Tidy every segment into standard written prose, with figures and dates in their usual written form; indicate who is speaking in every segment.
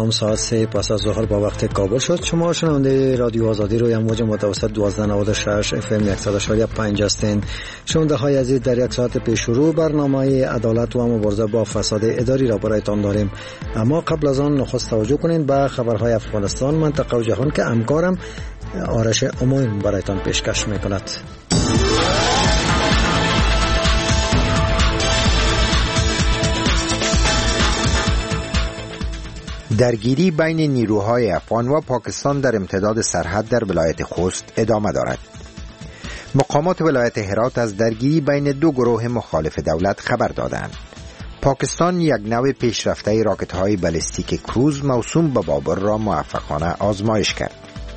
Speaker 1: سلام. ساعت 3 پس از ظهر با وقت کابل شد. شما شنونده رادیو آزادی روی امواج متوسط 1296 FM 100.5 هستین. شنونده های عزیز، در یک ساعت پیش رو برنامه عدالت و مبارزه با فساد اداری را برایتان داریم. اما قبل از آن نخست توجه کنین به خبرهای افغانستان، منطقه و جهان که همکارم آرش اموین برایتان پیشکش میکند.
Speaker 2: درگیری بین نیروهای افغان و پاکستان در امتداد سرحد در ولایت خوست ادامه دارد. مقامات ولایت هرات از درگیری بین دو گروه مخالف دولت خبر دادند. پاکستان یک نوع پیشرفته راکت‌های بالستیک کروز موسوم به بابر را موفقانه آزمایش کرد.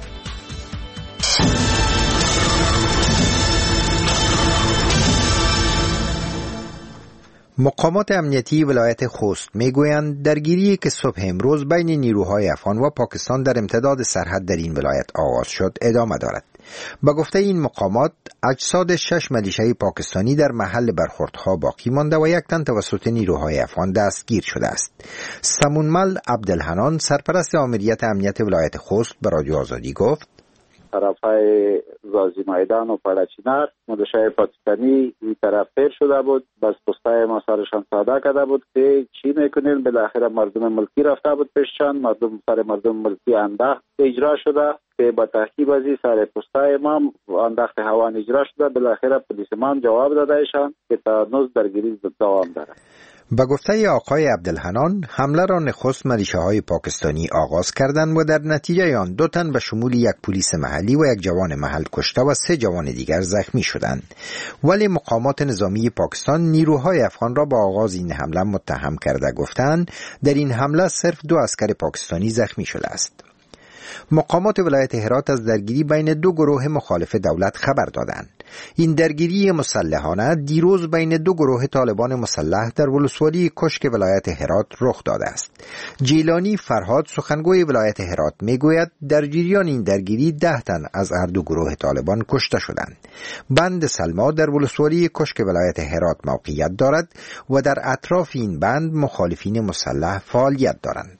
Speaker 2: مقامات امنیتی ولایت خوست میگویند درگیری که صبح امروز بین نیروهای افغان و پاکستان در امتداد سرحد در این ولایت آغاز شد ادامه دارد. با گفته این مقامات، اجساد 6 ملیشه پاکستانی در محل برخوردها باقی مانده و یک تن توسط نیروهای افغان دستگیر شده است. سمونمل عبدالحنان، سرپرست آمریت امنیت ولایت خوست، به رادیو آزادی گفت:
Speaker 3: طرفای غازی میدان و پرچینار ملیشه پاکستانی این طرف پیر شده بود، بس پستای ما سرشان ساده کرده بود که چی میکنین. بالاخره مردم ملکی رفته بود پیششان، مردم ملکی انداخت اجرا شده که با تحقیب ازی سر پستای ما انداخت هوان اجرا شده. بالاخره پلیس ما جواب داده ایشان که تا نوز درگیری دوام داره.
Speaker 2: با گفته آقای عبدالحنان، حمله را نخست ملیشه های پاکستانی آغاز کردند و در نتیجه آن 2 تن به شمول یک پلیس محلی و یک جوان محل کشته و 3 جوان دیگر زخمی شدند. ولی مقامات نظامی پاکستان نیروهای افغان را با آغاز این حمله متهم کرده گفتند در این حمله صرف 2 عسکر پاکستانی زخمی شده است. مقامات ولایت هرات از درگیری بین 2 گروه مخالف دولت خبر دادند. این درگیری مسلحانه دیروز بین 2 گروه طالبان مسلح در ولسوالی کشک ولایت هرات رخ داده است. جیلانی فرهاد، سخنگوی ولایت هرات، میگوید در جریان این درگیری 10 تن از هر 2 گروه طالبان کشته شدند. بند سلما در ولسوالی کشک ولایت هرات موقعیت دارد و در اطراف این بند مخالفین مسلح فعالیت دارند.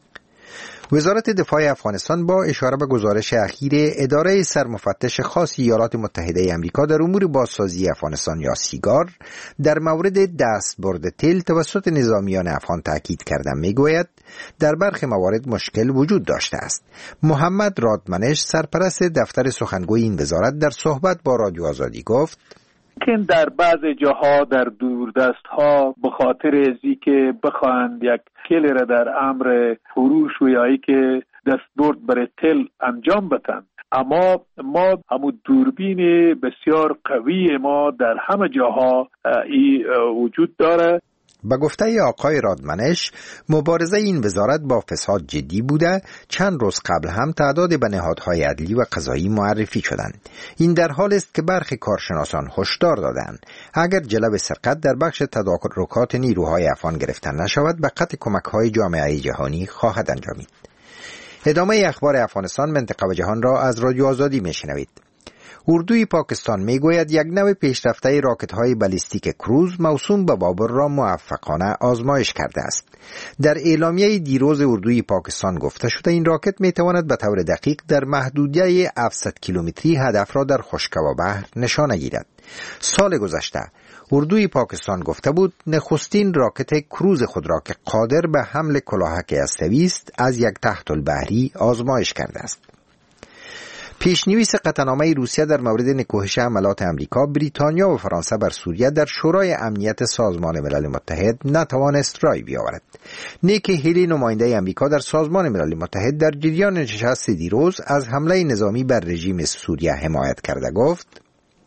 Speaker 2: وزارت دفاع افغانستان با اشاره به گزارش اخیر اداره سرمفتش خاص ایالات متحده آمریکا در امور بازسازی افغانستان یا سیگار در مورد دستبرد تیل توسط نظامیان افغان تاکید کرده میگوید در برخی موارد مشکل وجود داشته است. محمد رادمنش، سرپرست دفتر سخنگوی این وزارت، در صحبت با رادیو آزادی گفت:
Speaker 4: که در بعض جاها در دوردست ها به خاطر ازی که بخواهند یک کلی را در امر فروش و یایی که دستبرد برای تل انجام بدن، اما ما همون دوربین بسیار قوی ما در همه جاها وجود داره.
Speaker 2: با گفته آقای رادمنش، مبارزه این وزارت با فساد جدی بوده. چند روز قبل هم تعداد به نهادهای عدلی و قضایی معرفی شدند. این در حال است که برخی کارشناسان هشدار دادند اگر جلب سرقت در بخش تدارکات نیروهای افغان گرفته نشود به قطع کمک‌های جامعه جهانی خواهد انجامید. ادامه اخبار افغانستان، منطقه و جهان را از رادیو آزادی میشنوید. اردوی پاکستان میگوید یک نوع پیشرفته راکت‌های بالستیک کروز موسوم به بابر را موفقانه آزمایش کرده است. در اعلامیه دیروز اردوی پاکستان گفته شده این راکت میتواند به طور دقیق در محدوده 700 کیلومتری هدف را در خشک و بحر نشانه گیرد. سال گذشته اردوی پاکستان گفته بود نخستین راکت کروز خود را که قادر به حمل کلاهک هسته‌ای است از یک تحت البحری آزمایش کرده است. پیش‌نویس قطعنامه روسیه در مورد نکوهش حملات امریکا، بریتانیا و فرانسه بر سوریه در شورای امنیت سازمان ملل متحد نتوانست رای بیاورد. نیکی هیلی، نماینده امریکا در سازمان ملل متحد، در جریان نشست دیروز از حمله نظامی بر رژیم سوریه حمایت کرده گفت: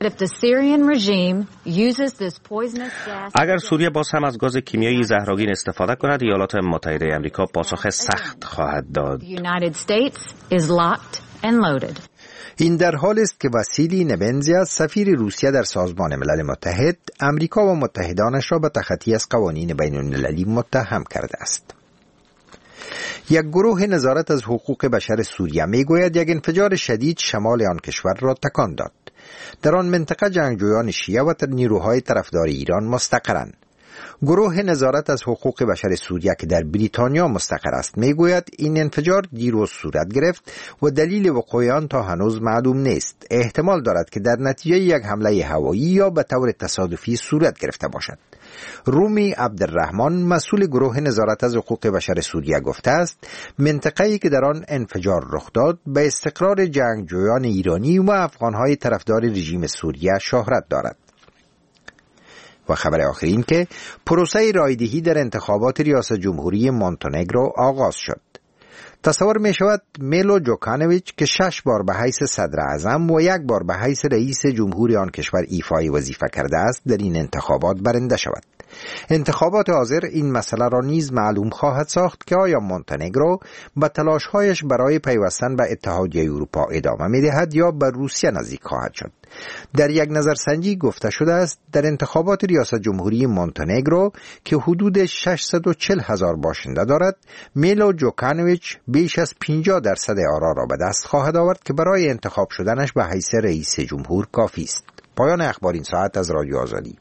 Speaker 5: اگر سوریه باز هم از گاز کیمیایی زهرآگین استفاده کند، ایالات متحده آمریکا پاسخ سخت خواهد داد.
Speaker 2: این در حال است که واسیلی نبنزیا، سفیر روسیه در سازمان ملل متحد، امریکا و متحدانش را به تخطی از قوانین بین المللی متهم کرده است. یک گروه نظارت از حقوق بشر سوریه میگوید یک انفجار شدید شمال آن کشور را تکان داد. در آن منطقه جنگجویان شیعه و نیروهای طرفدار ایران مستقرند. گروه نظارت از حقوق بشر سوریه که در بریتانیا مستقر است میگوید این انفجار دیروز صورت گرفت و دلیل وقوع آن تا هنوز معلوم نیست. احتمال دارد که در نتیجه یک حمله هوایی یا به طور تصادفی صورت گرفته باشد. رومی عبدالرحمن مسئول گروه نظارت از حقوق بشر سوریه گفته است منطقه‌ای که در آن انفجار رخ داد به استقرار جنگجویان ایرانی و افغان‌های طرفدار رژیم سوریه شهرت دارد. و خبر آخر این که پروسه رایدهی در انتخابات ریاست جمهوری مونتنگرو آغاز شد. تصور می شود میلو جوکانویچ که 6 بار به حیث صدر اعظم و 1 بار به حیث رئیس جمهوری آن کشور ایفای وظیفه کرده است در این انتخابات برنده شود. انتخابات حاضر این مسئله را نیز معلوم خواهد ساخت که آیا مونتنگرو به تلاش‌هایش برای پیوستن به اتحادیه اروپا ادامه می‌دهد یا به روسیه نزدیک خواهد شد. در یک نظرسنجی گفته شده است در انتخابات ریاست جمهوری مونتنگرو که حدود 640,000 باشنده دارد، میلو جوکانویچ بیش از 50% آرا را به دست خواهد آورد که برای انتخاب شدنش به حیث رئیس جمهور کافی است. پایان اخبار این ساعت از رادیو آزادی.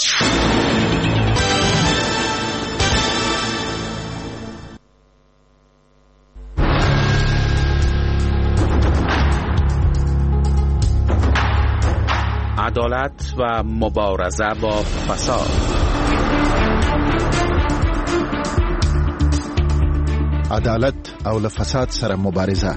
Speaker 6: عدالت و مبارزه با فساد.
Speaker 7: عدالت او له فساد سره مبارزه.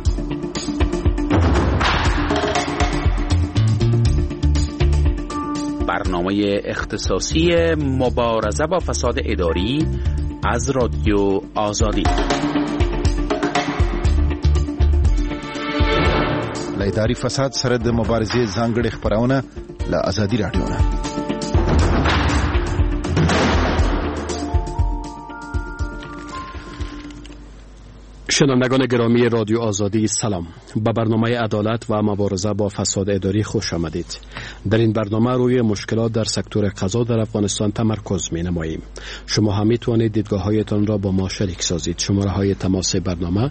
Speaker 6: برنامه اختصاصی مبارزه با فساد اداری از رادیو آزادی.
Speaker 7: له اداري فساد سره د مبارزې ځانګړې خبرونه له آزادي رادیو نه.
Speaker 8: شنوندگان گرامی رادیو آزادی سلام. به برنامه عدالت و مبارزه با فساد اداری خوش آمدید. در این برنامه روی مشکلات در سکتور قضا در افغانستان تمرکز می نماییم. شما هم می توانید دیدگاه‌هایتان را با ما شریک سازید. شماره های تماس برنامه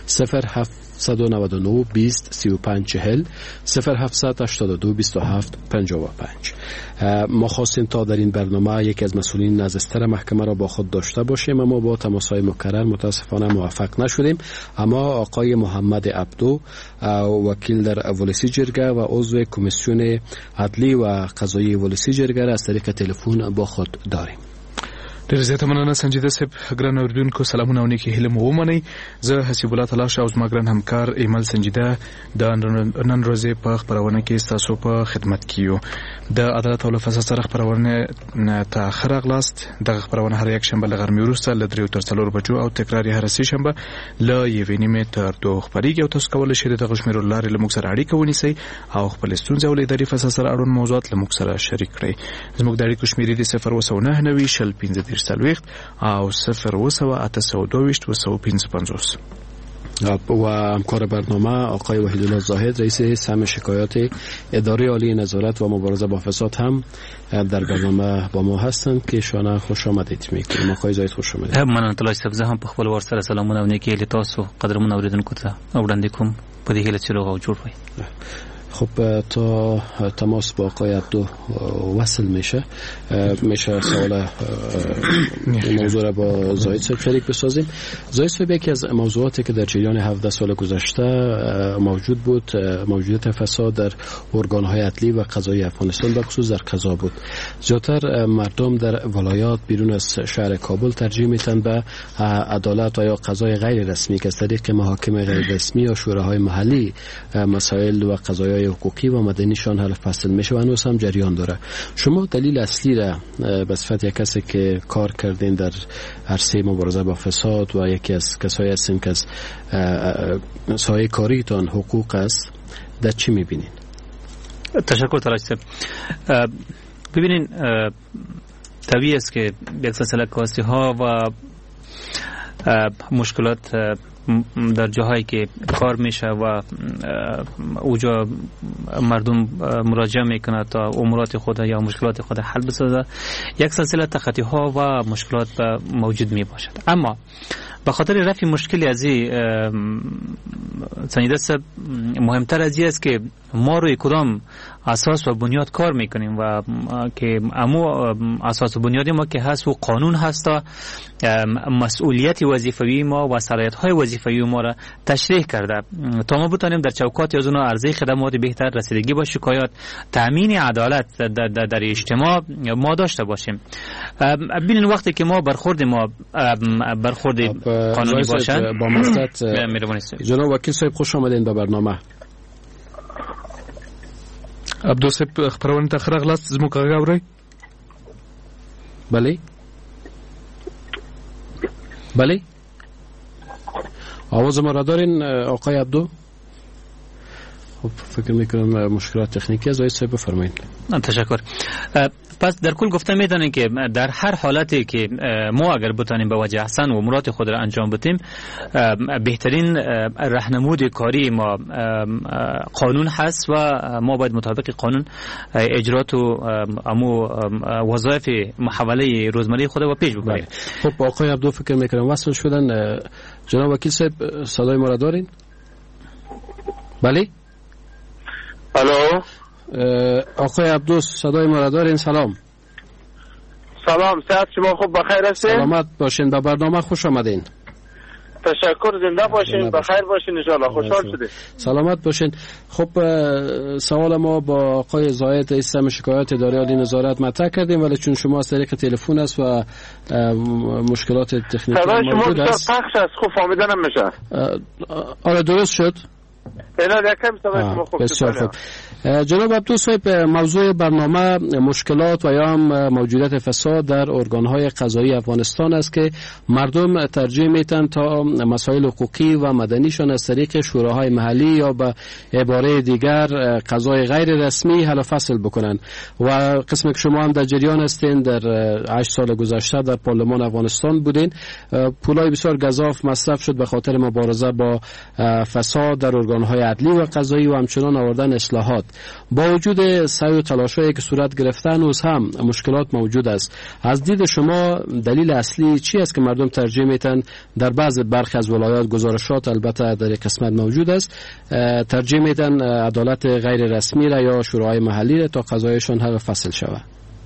Speaker 8: 0799 20 35 40 0782 27 55. ما خواستیم تا در این برنامه یکی از مسئولین نزدستر محکمه را با خود داشته باشیم، اما با تماس‌های مکرر متاسفانه موفق نشدیم. اما آقای محمد عبدو، وکیل در ولسی جرگه و عضو کمیسیون عدلی و قضایی ولسی جرگه را از طریق تلفن با خود داریم.
Speaker 9: ډېر زیاته مننه سنجیده صاحب. ګران اوریدونکو سلامونه او نیکې هیلې مو ومنئ. زه حسیب الله تلاش او زما ګران همکار ایمل سنجیده د نن ورځې په خپرونه کې ستاسو په خدمت کې یو. د عدالت او فساد سره خپرونه ته ښه راغلاست. دغه خپرونه هر یک شنبه له غرمې وروسته له 3 تر 4 بجو او تکرار یې هر سه شنبه له 1:30 تر 2 خپرېږي او تاسو کولی شئ دغه شمیرو لارې له موږ سره اړیکه ونیسئ او خپل ستونزې او له اداري فساد سره اړوند موضوعات له موږ سره شریک کړئ. زموږ د اړیکو شمیرې د 029 شل 15 سلويخت او 028
Speaker 8: و همکار برنامه آقای وحیدالله زاهد رئیس سهم شکایات اداره عالی نظارت و مبارزه با فساد هم در برنامه با ما هستند که شما خوش آمدید میگیم. آقای زاهد خوش آمدید.
Speaker 10: مننه تلاش صاحب. زه هم په خپل ور سره سلامونه او نیکی له تاسو قدرمن اوریدونکو ته وړاندې کوم په دې هیله چې روغ جوړ وي.
Speaker 8: خب تا تماس با آقای عبدو وصل میشه سوال موضوع را با زاهد صاحب شریک بسازیم. زاهد صاحب، یکی از موضوعاتی که در جریان 17 سال گذشته موجود بود موجودیت فساد در ارگان‌های عدلی و قضایی افغانستان به خصوص در قضا بود. زیاتر مردم در ولایات بیرون از شهر کابل ترجیح میتن به عدالت و یا قضای غیر رسمی که از طریق محاکم غیر رسمی یا شوراهای محلی مسائل و قضایای حقوقی و مدنیشان حل فصل میشه و هنوز هم جریان داره. شما دلیل اصلی را به صفت یک کسی که کار کردین در عرصه مبارزه با فساد و یکی از کسایی هستین که از سایه کاریتان حقوق است، در چی میبینین؟
Speaker 10: تشکر تلاش صاحب. ببینین، طبیعی است که یک سلسله کاسی ها و مشکلات در جاهایی که کار میشه و اوجا مردم مراجعه میکنه تا امورات خود یا مشکلات خود حل بسازه، یک سلسله تخطی ها و مشکلات موجود می باشد. اما به خاطر رفع مشکلی از این سنجیده صاحب، مهمتر از این است که ما روی کدام اساس و بنیاد کار میکنیم و که امو اساس و بنیاد ما که هست و قانون هست مسئولیت وظیفوی ما و صلاحیت‌های وظیفوی ما را تشریح کرده تا ما بتونیم در چوکات از اون عرضه خدمات بهتر رسیدگی با شکایات تامین عدالت در اجتماع ما داشته باشیم. ببینید وقتی که ما برخورد قانونی باشد
Speaker 8: با مستت جناب وکیل صاحب خوش آمدین به برنامه.
Speaker 9: عبدو صاحب خبرونه ته راغلاست زموږ غږ اورئ؟
Speaker 8: بله آواز ما را دارین آقای عبدو؟ خب فکر میکنم مشکلات تکنیکی از آقای صاحب بفرمایید.
Speaker 10: تشکر. پس در کل گفته میتونیم که در هر حالتی که ما اگر بتانیم به وجه احسن و مراد خود را انجام بدیم بهترین راهنمود کاری ما قانون هست و ما باید مطابق قانون اجرات و امو وظایف محوله روزمره خود و پیش ببریم.
Speaker 8: خب آقای عبدو فکر میکنم وصل شدن. جناب وکیل صاحب صدای ما را دارین؟ بله؟
Speaker 11: الو
Speaker 8: آقای عبدو صدای ما را دارین؟ سلام.
Speaker 11: صحت شما خوب بخیر هستین؟
Speaker 8: سلامت باشین، به برنامه خوش آمدین.
Speaker 11: تشکر، زنده باشین، بخیر باشین، ان شاء الله خوشحال شدید.
Speaker 8: سلامت باشین. خب سوال ما با آقای زاید اسم شکایت اداره عالی نظارت مطرح کردیم ولی چون شما از طریق تلفن است و مشکلات تکنیکی موجود است
Speaker 11: پخش است خوب فهمیدن نمیشه.
Speaker 8: آره درست شد. بسیار خوب. جناب عبدو صاحب موضوع برنامه مشکلات و یا هم موجودیت فساد در ارگان‌های قضایی افغانستان است که مردم ترجیح میتن تا مسائل حقوقی و مدنیشان از طریق شوراهای محلی یا به عباره دیگر قضای غیر رسمی حل و فصل بکنن و قسمی که شما هم در جریان هستین در 8 سال گذشته در پارلمان افغانستان بودین پولای بسیار گزاف مصرف شد به خاطر مبارزه با فساد در ارگان‌های عدلی و قضایی و همچنان آوردن اصلاحات. با وجود سعی و تلاش‌هایی که صورت گرفته هنوز هم مشکلات موجود است. از دید شما دلیل اصلی چی است که مردم ترجیح میتن در برخی از ولایات گزارشات البته در یک قسمت موجود است ترجیح میتن عدالت غیر رسمی را یا شورای محلی را تا قضایشان حل فصل شود؟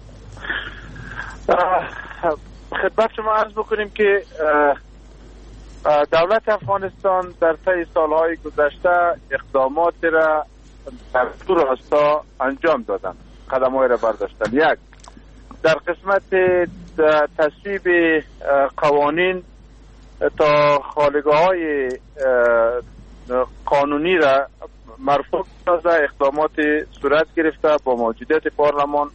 Speaker 11: خدمت شما عرض بکنیم که دولت افغانستان در طی سالهای گذشته اقدامات را در دو راستا انجام دادن، قدم‌های را برداشتن. یک، در قسمت تصویب قوانین تا خالگاه‌های قانونی را مرفوع سازه اقدامات صورت گرفته با موجودیت پارلمان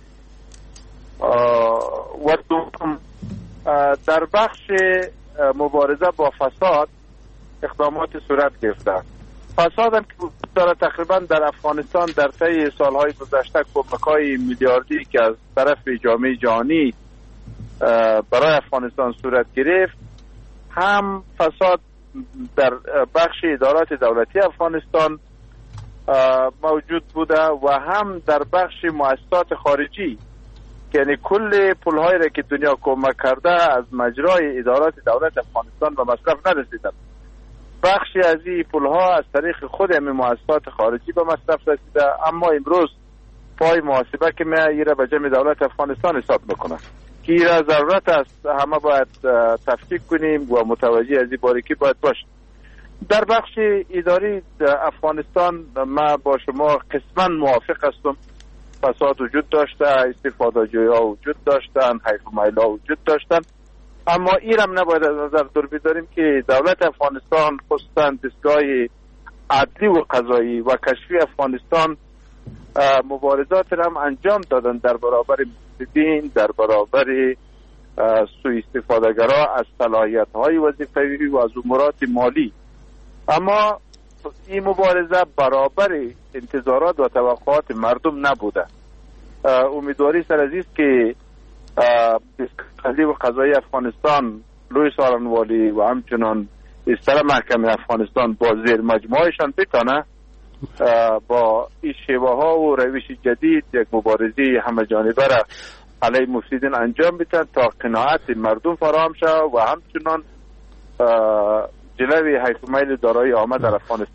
Speaker 11: و دوم در بخش مبارزه با فساد اقدامات صورت گرفته. فساد هم که داره تقریبا در افغانستان در طی سالهای گذشته کمک‌های میلیاردی که از طرف جامعه جهانی برای افغانستان صورت گرفت، هم فساد در بخش ادارات دولتی افغانستان موجود بوده و هم در بخش مؤسسات خارجی، یعنی کل پول‌هایی را که دنیا کمک کرده از مجرای ادارات دولت افغانستان به مصرف نرسیدند. بخشی از این پول‌ها از طریق خود همین مؤسسات خارجی به مصرف رسیده، اما امروز پای محاسبه که می‌آید به جمع دولت افغانستان حساب میکنه که این را ضرورت است همه باید تفکیک کنیم و متوجه از این باریکی باید باشیم. در بخش اداری افغانستان ما با شما قسما موافق هستم. فساد وجود داشته، استفاده جوی‌ها وجود داشتن، حیف و میل‌ها وجود داشتن، اما این هم نباید از نظر دور بداریم که دولت افغانستان خصوصا دستگاه عدلی و قضایی و کشفی افغانستان مبارزات هم انجام دادن در برابر مفسدین، در برابر سوء استفاده‌گرا از صلاحیت‌های وظیفوی و از امورات مالی، اما این مبارزه برابر انتظارات و توقعات مردم نبوده. امیدواری سر از است که عدلی و قضایی افغانستان، لوی سارنوالی و همچنان استر محکمه افغانستان با زیر مجموعهشان بتانه با این شیوه ها و روش جدید یک مبارزه همه جانبه را علیه مفسدین انجام بدن تا قناعت مردم فراهم شود و همچنان جلوی حیف و میل دارایی عامه در افغانستان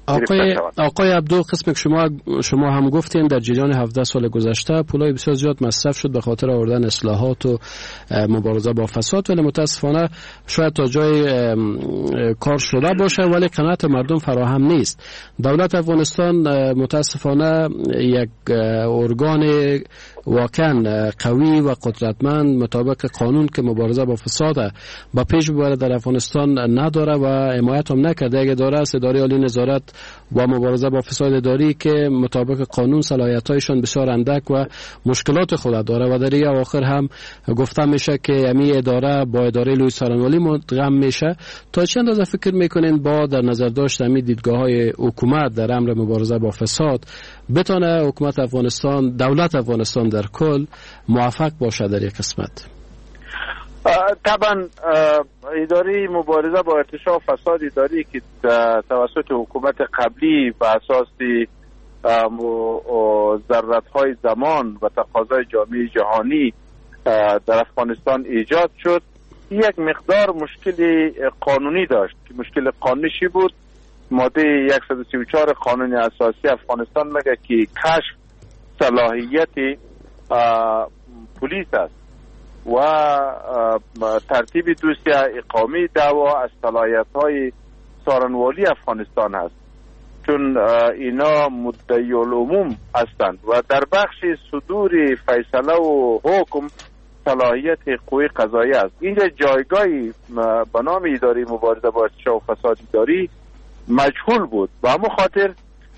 Speaker 8: آقای عبدو، قسم که شما هم گفتین در جریان 17 سال گذشته پولای بسیار زیاد مصرف شد به خاطر آوردن اصلاحات و مبارزه با فساد، ولی متاسفانه شاید تا جای کار شده باشه ولی قناعت مردم فراهم نیست. دولت افغانستان متاسفانه یک ارگان واقعا قوی و قدرتمند مطابق قانون که مبارزه با فساد با پیش ببره در افغانستان نداره و حمایت هم نکرده. اگه داره است اداره عالی نظارت و مبارزه با فساد اداری که مطابق قانون صلاحیت‌هایشان بسیار اندک و مشکلات خود داره و در این اواخر هم گفته میشه که امی اداره با اداره لوی سارنوالی مدغم میشه. تا چه اندازه فکر میکنین با در نظر داشت امی دیدگاه‌های حکومت در امر مبارزه با فساد بتونه حکومت افغانستان، دولت افغانستان در کل موفق باشه در یک قسمت؟
Speaker 11: طبعا اداره مبارزه با ارتشاء فساد اداری که توسط حکومت قبلی به اساس ضرورت‌های زمان و تقاضای جامعه جهانی در افغانستان ایجاد شد، یک مقدار مشکل قانونی داشت که مشکل قانونی بود. ماده 134 قانون اساسی افغانستان میگه که کشف صلاحیت پلیس است و ترتیب دوسیه اقامه دعوا از صلاحیت‌های سارنوالی افغانستان است، چون اینا مدعی العموم هستند و در بخش صدور فیصله و حکم صلاحیت قوه قضاییه است. اینجا جایگاهی به نام اداره مبارزه با ارتشاء و فساد اداری مجهول بود و همون خاطر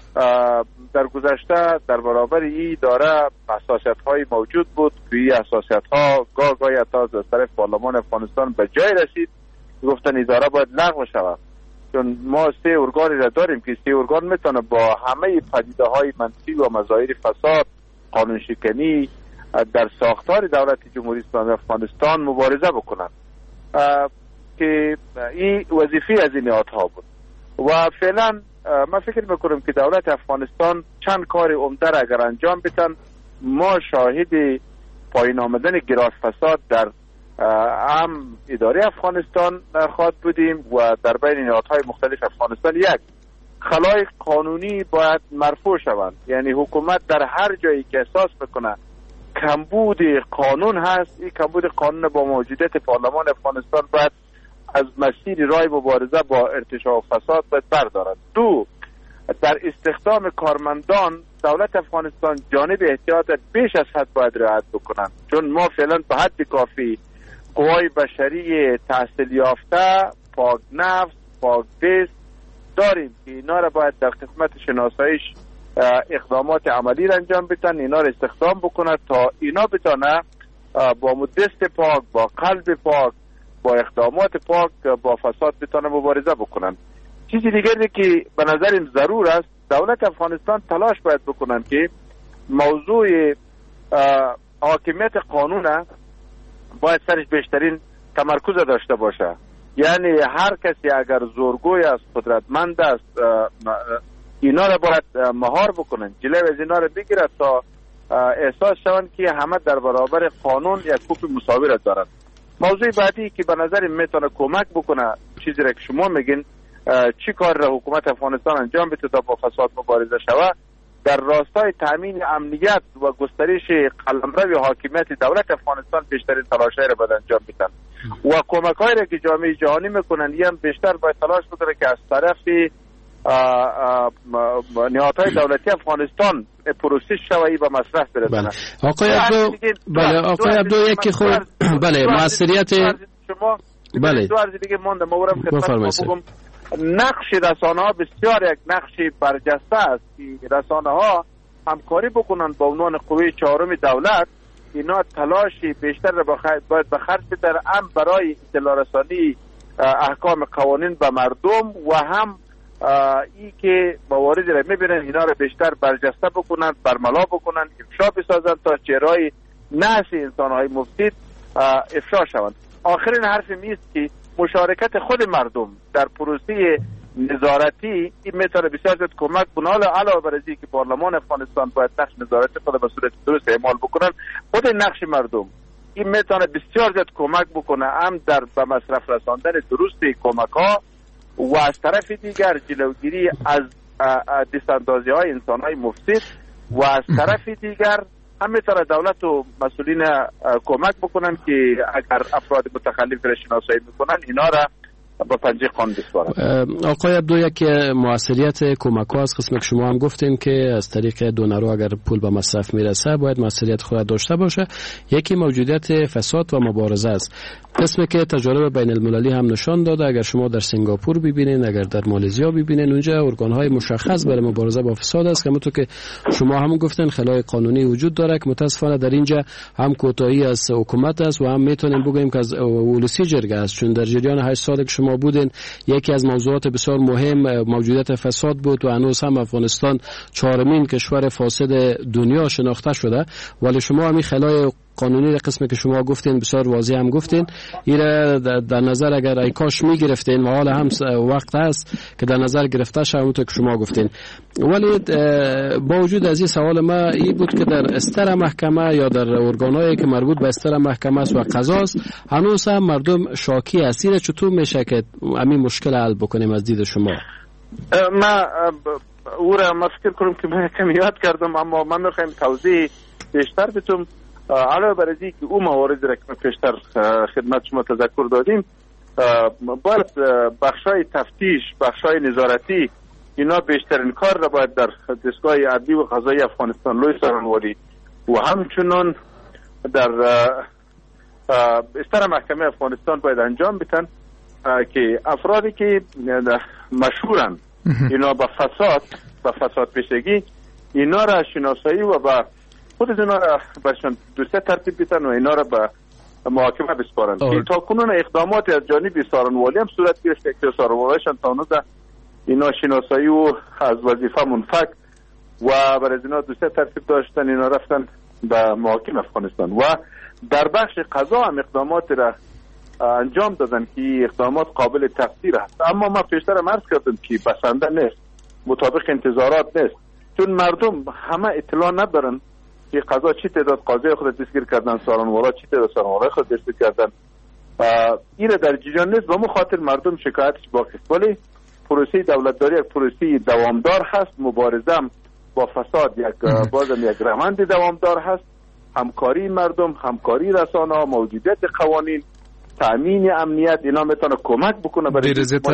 Speaker 11: در گذشته در برابر این اداره حساسیت‌های موجود بود که این حساسیت‌ها گاهی از طرف پارلمان افغانستان به جای رسید، گفتن اداره باید لغو شود، چون ما 3 ارگانی را داریم که 3 ارگان میتونه با همه پدیده‌های منفی و مظاهر فساد، قانون شکنی در ساختار دولت جمهوری اسلامی افغانستان مبارزه بکنند که این وظیفه از این نهادها بود و فعلا من فکر میکنم که دولت افغانستان چند کار عمده را اگر انجام بدن، ما شاهد پایین آمدن گراس فساد در اداره افغانستان خواهد بودیم و در بین نهادهای مختلف افغانستان یک خلای قانونی باید مرفوع شوند. یعنی حکومت در هر جایی که احساس بکنه کمبود قانون هست، این کمبود قانون با موجودیت پارلمان افغانستان باید از مسیر راه مبارزه با ارتشاء و فساد باید بردارد. 2 در استخدام کارمندان دولت افغانستان جانب احتیاط بیش از حد باید رعایت بکنند، چون ما فعلا به حد کافی قوای بشری تحصیل یافته، پاک نفس، پاک دست داریم که اینا را باید در قسمت شناساییش اقدامات عملی را انجام بدن، اینا را استخدام بکنند تا اینا بتونه با دست پاک، با قلب پاک، با اقدامات پاک با فساد بتونه مبارزه بکنن. چیزی دیگری که به نظرم ضرور است، دولت افغانستان تلاش باید بکنن که موضوع حاکمیت قانون باید سرش بیشترین تمرکز داشته باشه. یعنی هر کسی اگر زورگوی است، قدرتمند است، اینا را باید مهار بکنن، جلوی از اینا را بگیرد تا احساس شوند که همه در برابر قانون یک حکم مساوی را دارند. موضوع بعدی که به نظر میتونه کمک بکنه، چیزی را که شما میگین چی کار را حکومت افغانستان انجام بده تا با فساد مبارزه شود، در راستای تامین امنیت و گسترش قلمرو حاکمیت دولت افغانستان بیشترین تلاش‌های را باید انجام بدن و کمک‌هایی را که جامعه جهانی میکنن هم بیشتر باید تلاش بکنه که از طرف نهادهای دولتی افغانستان پروسس شوی به مصرف برسونه.
Speaker 8: آقای عبدو یکی خود موثریت
Speaker 11: شما دو عرض دیگه مونده مورم خدمت نقش رسانه ها بسیار یک نقش برجسته است که رسانه ها همکاری بکنن با عنوان قوه چهارم دولت، اینا تلاشی بیشتر را باید به خرج بدن هم برای اطلاع رسانی احکام قوانین به مردم و هم ای که مواردی را میبینن اینا را بیشتر برجسته بکنن، برملا بکنن، افشا بسازن تا چهرهای نحس انسانهای مفسد افشا شوند. آخرین حرف میست که مشارکت خود مردم در پروسه نظارتی این میتونه بسیار زیاد کمک کنه. علاوه بر اینکه که پارلمان افغانستان باید نقش نظارت خود به صورت درست اعمال بکنن، خود نقش مردم این میتونه بسیار زیاد کمک بکنه هم در به مصرف رساندن درست کمک ها و از طرف دیگر جلوگیری از دستاندازی های انسان های مفسد و از طرف دیگر همینطور دولت و مسئولین کمک بکنن که اگر افراد متخلف را شناسایی میکنن اینا را با پنجه قانون بسپارن.
Speaker 8: آقای عبدو، یک موثریت کمک ها از قسم که شما هم گفتین که از طریق دونرها اگر پول به مصرف میرسه باید موثریت خود داشته باشه. یکی موجودیت فساد و مبارزه است. قسمی که تجارب بین المللی هم نشان داده، اگر شما در سنگاپور ببینین، اگر در مالزیا ببینین، اونجا ارگان های مشخص برای مبارزه با فساد است که همونطور که شما هم گفتین خلای قانونی وجود داره که متاسفانه در اینجا هم کوتاهی از حکومت است و هم میتونیم بگیم که از ولسی جرگه است، چون در جریان 8 سالی که شما بودین یکی از موضوعات بسیار مهم موجودیت فساد بود و هنوز هم افغانستان 4مین کشور فاسد دنیا شناخته شده، ولی شما همین خلای قانونی قسمی که شما گفتین بسیار واضح هم گفتین، این در نظر اگر ای کاش میگرفتین و حالا هم وقت هست که در نظر گرفته شود همونطور که شما گفتین. ولی با وجود از این سوال ما این بود که در استر محکمه یا در ارگانایی که مربوط به استر محکمه است و قضاست هنوز هم مردم شاکی هستین. چطور میشه که همین مشکل حل بکنیم از دید شما؟
Speaker 11: ما او را ما فکر کنم که من کمی یاد کردم، اما من میخوایم توضیح بیشتر بتونم. علاوه بر اینکه او مواردی را که پیشتر خدمت شما تذکر دادیم، باید بخشای تفتیش، بخشای نظارتی اینا بیشترین کار را باید در دستگاه عدلی و قضایی افغانستان لوی سرانواری و همچنان در استر محکمه افغانستان باید انجام بدن که افرادی که مشهورن اینا با فساد پیشگی اینا را شناسایی و با خود اینا را برشان دوسته ترتیب بیتن و اینا را به محاکمه بسپارن. که تا کنون اقدامات از جانب سارنوالی هم صورت گرفته که سارنوالیشان تا نوزه اینا شناسایی و از وظیفه منفک و برای اینا دوسته ترتیب داشتن، اینا رفتن به محاکم افغانستان و در بخش قضا هم اقدامات را انجام دادن که اقدامات قابل تقدیر هست. اما ما پیشتر عرض کردم که بسنده نیست، مطابق انتظارات نیست، چون مردم همه اطلاع ندارن که قضا چی تعداد قاضی خود دستگیر کردن، سارنوالا چی تعداد سارنوالا خود دستگیر کردن. این در جریان نیست و مخاطر مردم شکایتش باقی است. ولی پروسه دولتداری یک پروسه دوامدار هست. مبارزه با فساد یک روند دوامدار هست. همکاری مردم، همکاری رسانه‌ها، موجودیت قوانین، تامین امنیت اینا میتونه کمک بکنه برای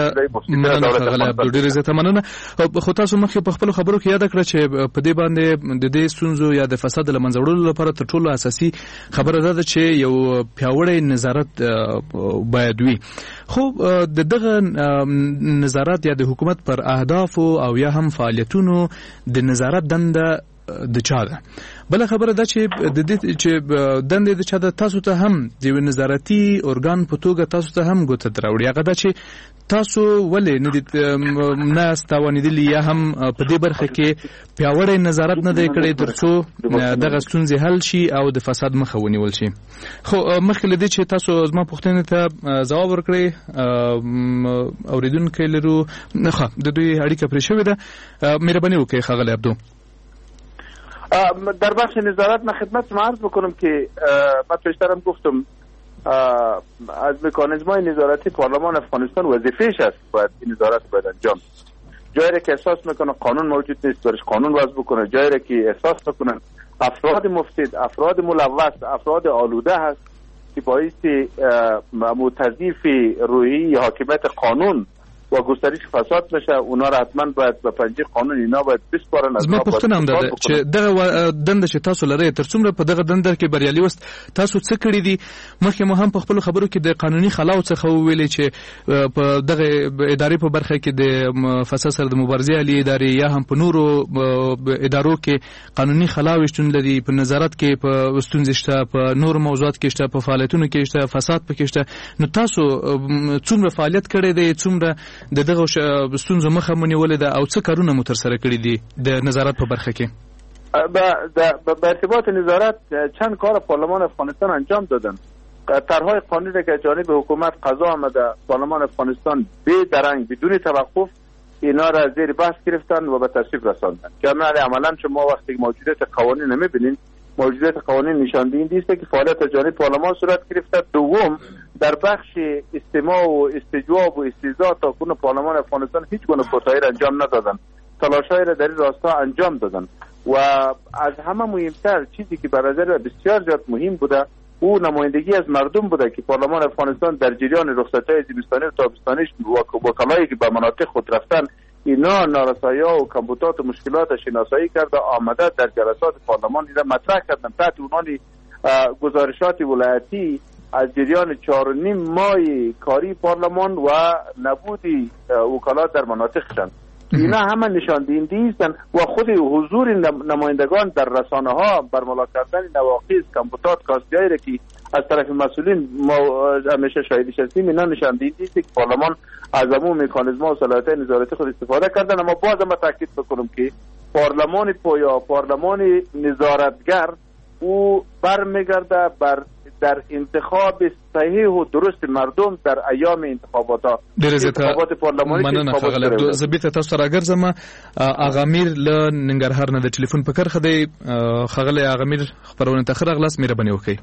Speaker 9: ډیر زیاته مننه. خو تاسو مخکې په خپل خبرو کې یاد کړ چې په دې باندې د دې ستونزو یا د فساد له منځه وړلو لپاره تر ټولو اساسي خبره ده چې یو پیاوړی نظارت باید وي. خو د دغه نظارت یا د حکومت پر اهداف او یا هم فعالیتونو د نظارت دنده د چا ده؟ بل خبره ده چې د دې چې دندې د چا ده، تاسو ته هم د نظارتي ارګان په توګه تاسو ته هم ګوته دراوړي. هغه ده چې تاسو ولې نه استوانیدلی یا هم په دې برخه کې پیاوړی نظارت نه دی کړی ترڅو دغه ستونزې حل شي او د فساد مخه ونیول شي. خو مخکې له دې چې تاسو زما پوښتنې ته ځواب ورکړئ، اوریدونکي لرو نه د دوی اړیکه پرې شوې ده، مهرباني وکړئ ښاغلی عبدو.
Speaker 11: در بخش نظارت من خدمت شما عرض بکنم که من پیشترم گفتم از مکانیزم‌های نظارتی پارلمان افغانستان وظیفه‌اش است باید این نظارت باید انجام. جایی که احساس میکنه قانون موجود نیست برش قانون وضع بکنه، جایی که احساس میکنن افراد مفسد، افراد ملوث، افراد آلوده هست که باعث تضعیف روحی حاکمیت قانون و گسترش فساد بشه، اونا را حتما باید به پنجه قانون اینا باید بسپارن.
Speaker 9: زما پوښتنه هم ده چې دغه دنده چې تاسو لرئ تر څومره په دغه دنده کې بریالي وست، تاسو څه کړی دي؟ مخکې مو هم په خپل خبرو کې د قانوني خلاو څخه وویلې چې په دغه ادارې په برخه کې د فساد سره د مبارزې عالی ادارې یا هم په نورو ادارو کې قانوني خلاو شتون لري، په نظارت کې په ستونزې شته، په نورو موضوعات کې شته، په فعالیتونو کې شته، فساد پکې شته. نو تاسو څومره فعالیت کړی دی، څومره د دغه ستونزو مخه مونیولې ده او څه کارونه مو ترسره کړي دي د نظارت په برخه کې؟
Speaker 11: به ارتباط نظارت چند کار پارلمان افغانستان انجام دادن. طرحهای قانونی که جانب حکومت قضا آمده پارلمان افغانستان بی‌درنگ بدون توقف اینا را زیر بحث گرفتن و به تصویب رساندن که عملا شما وقتی موجودیت قوانین نمیبینین، موجودیت قوانین نشان دهنده است که فعالیت از جانب پارلمان صورت گرفته. دوم، در بخش استماع و استجواب و استیضاح تا کنون پارلمان افغانستان هیچ گونه کوتاهی را انجام ندادن. تلاش‌های را در این راستا انجام دادن و از همه مهمتر چیزی که به نظر بسیار زیاد مهم بوده او نمایندگی از مردم بوده که پارلمان افغانستان در جریان رخصت‌های زمستانی و تابستانی وکلایی که به مناطق خود رفتن اینا نارسایی‌ها و کمبودات و مشکلات شناسایی کرده آمده در جلسات پارلمان را مطرح کردن تحت عنوان گزارشات ولایتی از جریان 4.5 ماه کاری پارلمان و نبودی وکالات در مناطقشان. اینا همه نشان دهنده هستند و خود حضور نمایندگان در رسانه ها برملا کردن نواقص کمبودات کاستیایی را که از طرف مسئولین ما همیشه شاهدش هستیم اینا نشان دهنده است که پارلمان از همون مکانیزم‌ها و صلاحیت نظارتی خود استفاده کردن. اما باز هم تاکید بکنم که پارلمان پویا پارلمان نظارتگر او برمیگرده بر در انتخاب صحیح و درست مردم در ایام انتخابات پارلمانی
Speaker 9: مننه زبیت تاسو راګرځم اغامیر له ننګرهار نه د ټلیفون په کرخه دی خغله اغامیر خبرونه تخر اغلاس مهرباني وکړئ.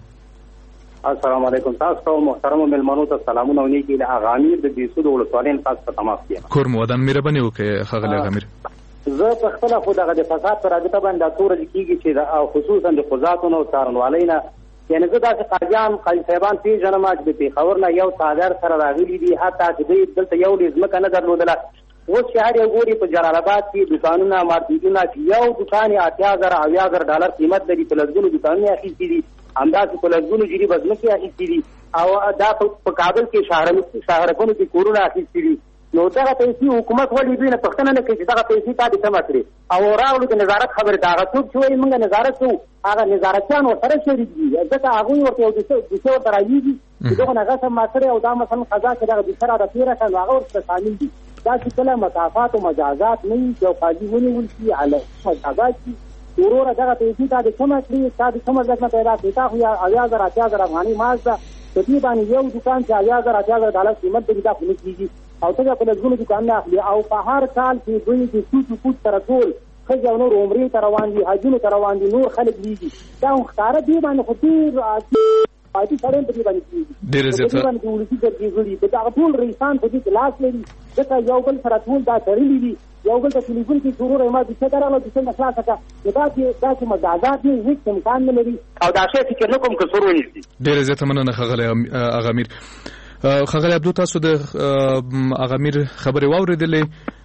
Speaker 12: السلام علیکم تاسو محترم ملمنو ته سلامونه ونیږي له اغامیر د بیسود ولسوالۍ خاص په تماس کې
Speaker 9: کور مو ودان مهرباني وکړئ خغله اغامیر.
Speaker 12: زه په خپل خو دغه د فساد پر اړه باندې تور کیږي چې خصوصا د قضاتونو او څارنوالۍ یعنی زه داسې قاضیان قاضي صاحبان پیژنم چې د پېښور نه یو څادر سره راغلي دي حتی چې دوی دلته یو ځمکه نه درلودله. اوس شهر یو ګوري په جلال آباد کې دوکانونه مارکیټونه چې یو دوکان یې 80,000 ډالر قیمت لري په لسګونو دوکانونه اخیستي دي همداسې په لسګونو جري ځمکې اخیستي دي او دا په کابل کې شهرکونو کې کورونه اخیستي دي. نو دغه پیسې حکومت ولې دوی نه پوښتنه نه کوي چې دغه پیسې تا دې کمه کړې او راغلو د نظارت خبرې ته هغه څوک چې وایي موږ نظارت کوو هغه نظارتچیان ورسره شریک دي ځکه هغوی ورته یو دوسیه ورته راویږي چې دغه نه غصب ما کړی او دا مثلا قضا کې دغه دوسیه راته تېره کړه نو هغه ورسره شامل دي. دا چې کله مسافات او مجازات نه وي چې یو قاضي ونیول شي علیه مجازات شي وروره دغه پیسې تا دې کمه کړې تا دې کومه ځمکه پیدا کړې تا خو 80,000 افغانۍ ماز ده په دې باندې یو دوکان چې 80,000 ډالر قیمت لري دا خو نه کېږي او ته په لږونو دوکانونه اخلي او په هر کال کې دوی د سوچو کوټ سره ټول ښځې او نور عمرې ته روان دي حجونو ته روان دي نور خلک لیږي دا ښکاره دې باندې خو ډېر عادي سړی په دې باندې کېږي
Speaker 9: ډېر زیاته
Speaker 12: په دې باندې د ولسي جرګې غړي د دغه ټول رئیسان په دې کې لاس لري ځکه یو بل سره ټول دا تړلي دي یو بل ته ټلیفون کې ضرور ما د څه درغله د څه خلاصه کا دا چې مجازات نه هیڅ امکان نه لري او دا شی فکر نه کوم که څور ونیسي.
Speaker 9: ډېر زیاته مننه خغله اغامیر. خغله عبدو تاسو د اغامیر خبرې واورېدلې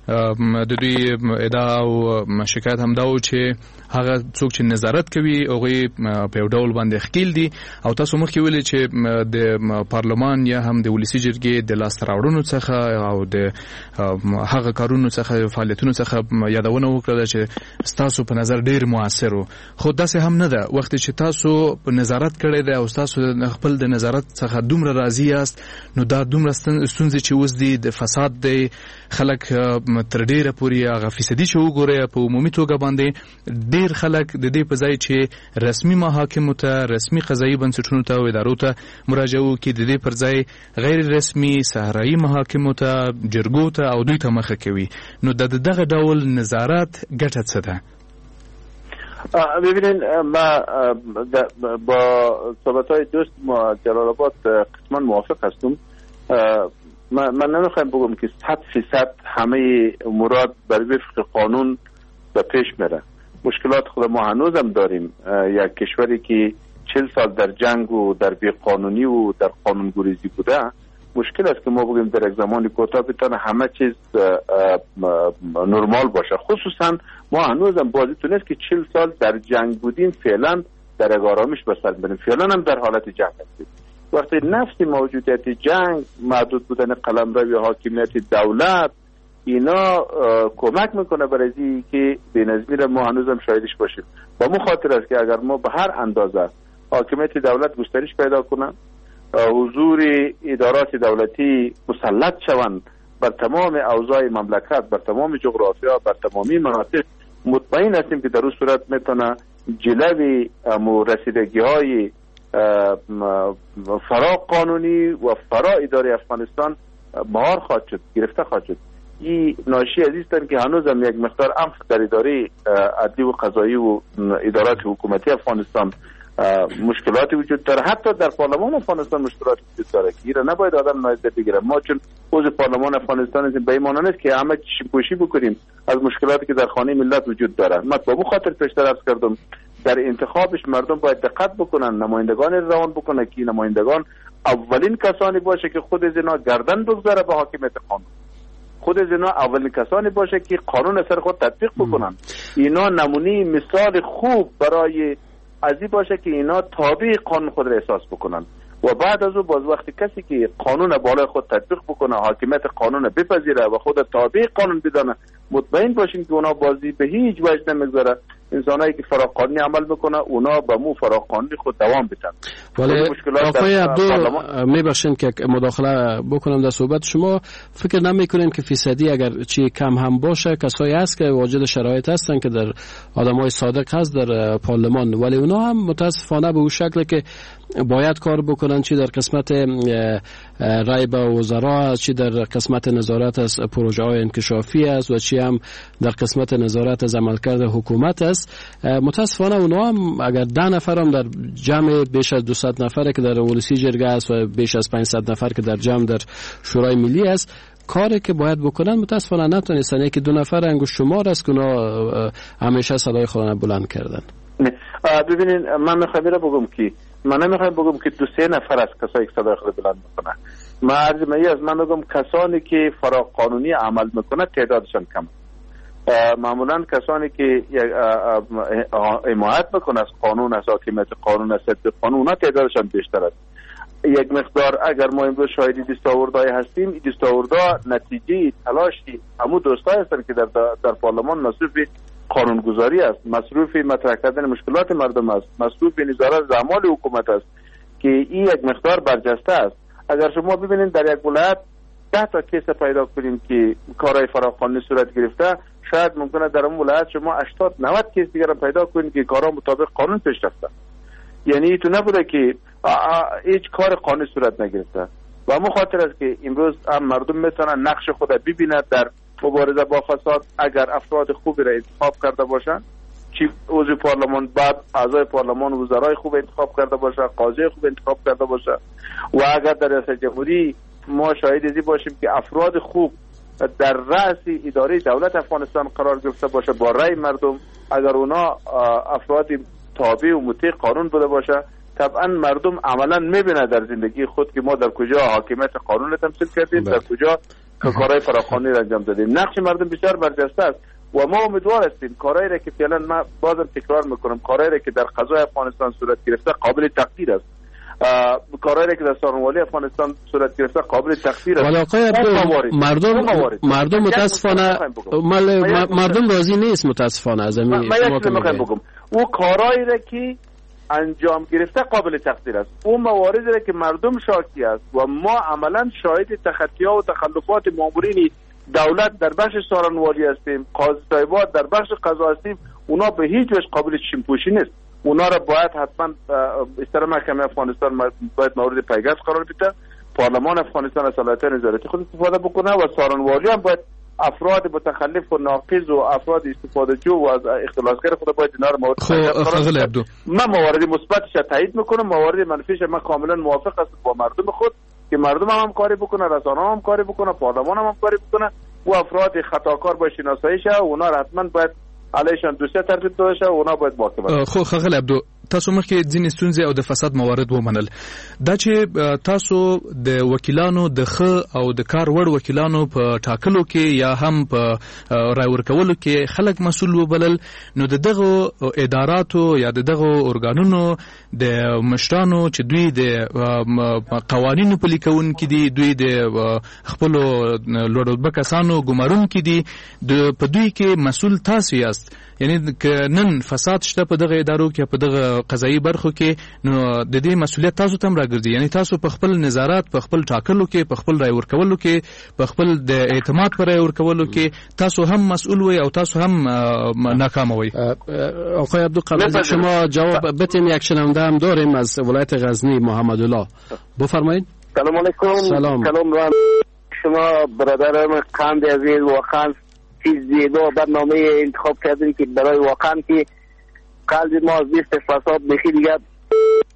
Speaker 9: د دوی ادعا او شکایت هم دا و چې هغه څوک چې نظارت کوي هغوی په یو ډول باندې ښکیل دي او تاسو مخکې ویلي چې د پارلمان یا هم د ولسي جرګې د لاسته راوړنو څخه او د هغه کارونو څخه فعالیتونو څخه یادونه وکړه چې ستاسو په نظر ډېر موثر و خو داسې هم نه ده وخت چې تاسو په نظارت کړی دی او تاسو خپل د نظارت څخه دومره راضي یاست نو دا دومره ستونزې چې اوس دي د فساد دی خلک تر ډیره پورې هغه فیصدي چې وګورئ په عمومي توګه باندې ډیر خلک د دې په ځای چې رسمي محاکمو ته رسمي قضایي بنسټونو ته او ادارو ته مراجعه وکړي د دې پر ځای غیر رسمي صحرایي محاکمو ته جرګو ته او دوی ته مخه کوي. نو د دغه ډول نظارت ګټه څه ده؟
Speaker 11: ببینید ما با صحبت‌های دوست ما جلال آباد قسما موافق هستم. من نمیخوایم بگم که 100% همه مراد بر وفق قانون به پیش میره. مشکلات خود ما هنوز هم داریم. یک کشوری که 40 سال در جنگ و در بیقانونی و در قانونگریزی بوده مشکل است که ما بگیم در یک زمانی کوتاه بتونه همه چیز نرمال باشه. خصوصا ما هنوز هم بازیتون است که 40 سال در جنگ بودیم فعلا در یک آرامش به سر بریم فعلا هم در حالت جنگ هستیم. وقتی نفس موجودیت جنگ محدود بودن قلمرو حاکمیت دولت اینا کمک میکنه برای این که بینظمی را ما هنوز هم شاهدش باشیم. با مو خاطر است که اگر ما به هر اندازه حاکمیت دولت گسترش پیدا کنه حضور ادارات دولتی مسلط شوند بر تمام اوضاع مملکت بر تمام جغرافیا بر تمامی مناطق مطمئن هستیم که در اون صورت میتونه جلوی رسیدگی های فرا قانونی و فرا اداره افغانستان مهار خواهد شد گرفته خواهد شد. این ناشی از است که هنوز هم یک مقدار عنف در اداره عدلی و قضایی و ادارات حکومتی افغانستان مشکلاتی وجود داره. حتی در پارلمان افغانستان مشکلاتی وجود داره که ایره نباید آدم نادیده بگیره. ما چون عضو پارلمان افغانستان هستیم به این معنی نیست که همه چیپوشی بکنیم از مشکلاتی که در خانه ملت وجود داره. من به خاطر پیشتر عرض کردم در انتخابش مردم باید دقت بکنن، نمایندگان روان بکنه که نمایندگان اولین کسانی باشه که خود از اینا گردن بگذاره به حاکمیت قانون. خود از اینا اولین کسانی باشه که قانون سر خود تطبیق بکنن. اینا نمونه مثال خوب برای ازی باشه که اینا تابع قانون خود را احساس بکنن و بعد از او باز وقتی کسی که قانون بالای خود تطبیق بکنه، حاکمیت قانون بپذیره و خود تابع قانون بدانه، مطمئن باشین که اونا بازی به هیچ وجه نمیگذاره. انسانایی که فراقانونی عمل میکنه اونا به مو فراقانونی خود دوام بدن.
Speaker 8: ولی آقای عبدو میبخشین که مداخله بکنم در صحبت شما، فکر نمیکنین که فیصدی اگر چی کم هم باشه کسایی هست که واجد شرایط هستن که در آدمای صادق هست در پارلمان، ولی اونا هم متاسفانه به اون شکل که باید کار بکنن، چی در قسمت رای به وزرا، چی در قسمت نظارت از پروژه های انکشافی است و چی هم در قسمت نظارت از عملکرد حکومت است. متاسفانه اونا هم اگر 10 نفر هم در جمع بیش از 200 نفر که در ولسی جرگه است و بیش از 500 نفر که در جمع در شورای ملی است، کاری که باید بکنن متاسفانه نتونستن. یکی 2 نفر انگشت شمار است که اونا همیشه صدای خودشون بلند کردن.
Speaker 11: ببینین من نمیخوام بگم که 2-3 نفر از کسایی که صدای خود بلند میکنن. من بگم کسانی که فراقانونی عمل میکنه تعدادشان کم. معمولا کسانی که حمایت میکنه از قانون، از حاکمیت قانون، از تطبیق قانون، اونا تعدادشان بیشتر است. یک مقدار اگر ما امروز شاهدی دستاوردهای هستیم، این دستاوردها نتیجه تلاشی همون دوستایی هستن که در پارلمان مصروف قانونگذاری است، مصروف مطرح کردن مشکلات مردم است، مصروف نظارت اعمال حکومت است که این یک مقدار برجسته است. اگر شما ببینید در یک ولایت 10 تا کیس پیدا کنیم که کارهای فراقانونی صورت گرفته، شاید ممکنه در اون ولایت شما 80-90 کیس دیگر پیدا کنید که کارها مطابق قانون پیش رفته. یعنی تو نبوده که هیچ کار قانونی صورت نگرفته و همون خاطر است که امروز هم مردم میتونن نقش خود ببینند در مبارزه با فساد. اگر افراد خوبی را انتخاب کرده باشند، چی عضو پارلمان، بعد اعضای پارلمان، وزرای خوب انتخاب کرده باشه، قاضی خوب انتخاب کرده باشه و اگر در ریاست جمهوری ما شاهد ازی باشیم که افراد خوب در رأس اداره دولت افغانستان قرار گرفته باشه با رأی مردم، اگر اونا افراد تابع و مطیع قانون بوده باشه، طبعا مردم عملا میبینه در زندگی خود که ما در کجا حاکمیت قانون را تمثیل کردیم، در کجا کارهای فراقانونی را انجام دادیم. نقش مردم بسیار برجسته است و ما امیدوار هستیم کارهایی را که فعلا من بازم تکرار میکنم، کارهایی را که در قضای افغانستان صورت گرفته قابل تقدیر است. کارهایی که در سارنوالی افغانستان صورت گرفته قابل تقدیر است.
Speaker 8: ولی آقای مردم متاسفانه مردم راضی نیست متاسفانه از این.
Speaker 11: من بگم او کارهایی را که انجام گرفته قابل تقدیر است، اون مواردی را که مردم شاکی است و ما عملا شاهد تخطی‌ها و تخلفات مامورین دولت در بخش سارنوالی هستیم، قاضی صاحبات در بخش قضا هستیم، اونا به هیچ وجه قابل چشم‌پوشی نیست. اونا را باید حتما استر محکمه افغانستان باید مورد پیگرد قرار بده، پارلمان افغانستان از صلاحیت نظارتی خود استفاده بکنه و سارنوالی هم باید افراد متخلف و ناقض و افراد استفاده جو و از اختلاسگر خود باید اینا را مورد پیگرد قرار. من موارد مثبتش تایید میکنم، موارد منفیش من کاملا موافق هستم با مردم خود که مردم هم کاری بکنه، رسانه‌ها هم کاری بکنه، پارلمان هم کاری بکنه و افراد خطاکار باید شناسایی شه و اونا را حتما باید علیشان دوسیه ترتیب داده شه و اونا باید محاکمه
Speaker 9: شي. خو ښاغلی عبدو، تاسو مخکې ځینې ستونزې او د فساد موارد ومنل. دا چې تاسو د وکیلانو د ښه او د کار وړ وکیلانو په ټاکلو کې یا هم په رای ورکولو کې خلک مسؤل وبلل، نو د دغو اداراتو یا د دغو ارګانونو د مشرانو چې دوی د قوانینو پلي کوونکي دي، دوی د خپلو لوړرتبه کسانو ګمارونکي دي، په دوی کې مسؤل تاسو یاست. یعنی که نن فساد شته په دغه ادارو کې، په دغه قضایي برخو کې، نو د دې مسؤلیت تاسو ته هم راګرځي. یعنی تاسو په خپل نظارت، په خپل ټاکلو کې، په خپل رای ورکولو کې، په خپل د اعتماد پر رای ورکولو کې تاسو هم مسئول وي او تاسو هم ناکام وي.
Speaker 8: آقای عبدالقادر شما جواب بدین. یک شنونده هم داریم از ولایت غزنی، محمد الله، بفرمایید.
Speaker 13: سلام علیکم.
Speaker 8: سلام
Speaker 13: شما برادران قند عزیز، واقعا چیز زیبا برنامه انتخاب کردین که برای واقعا که قلب ما از بیست فساد بخی دیگه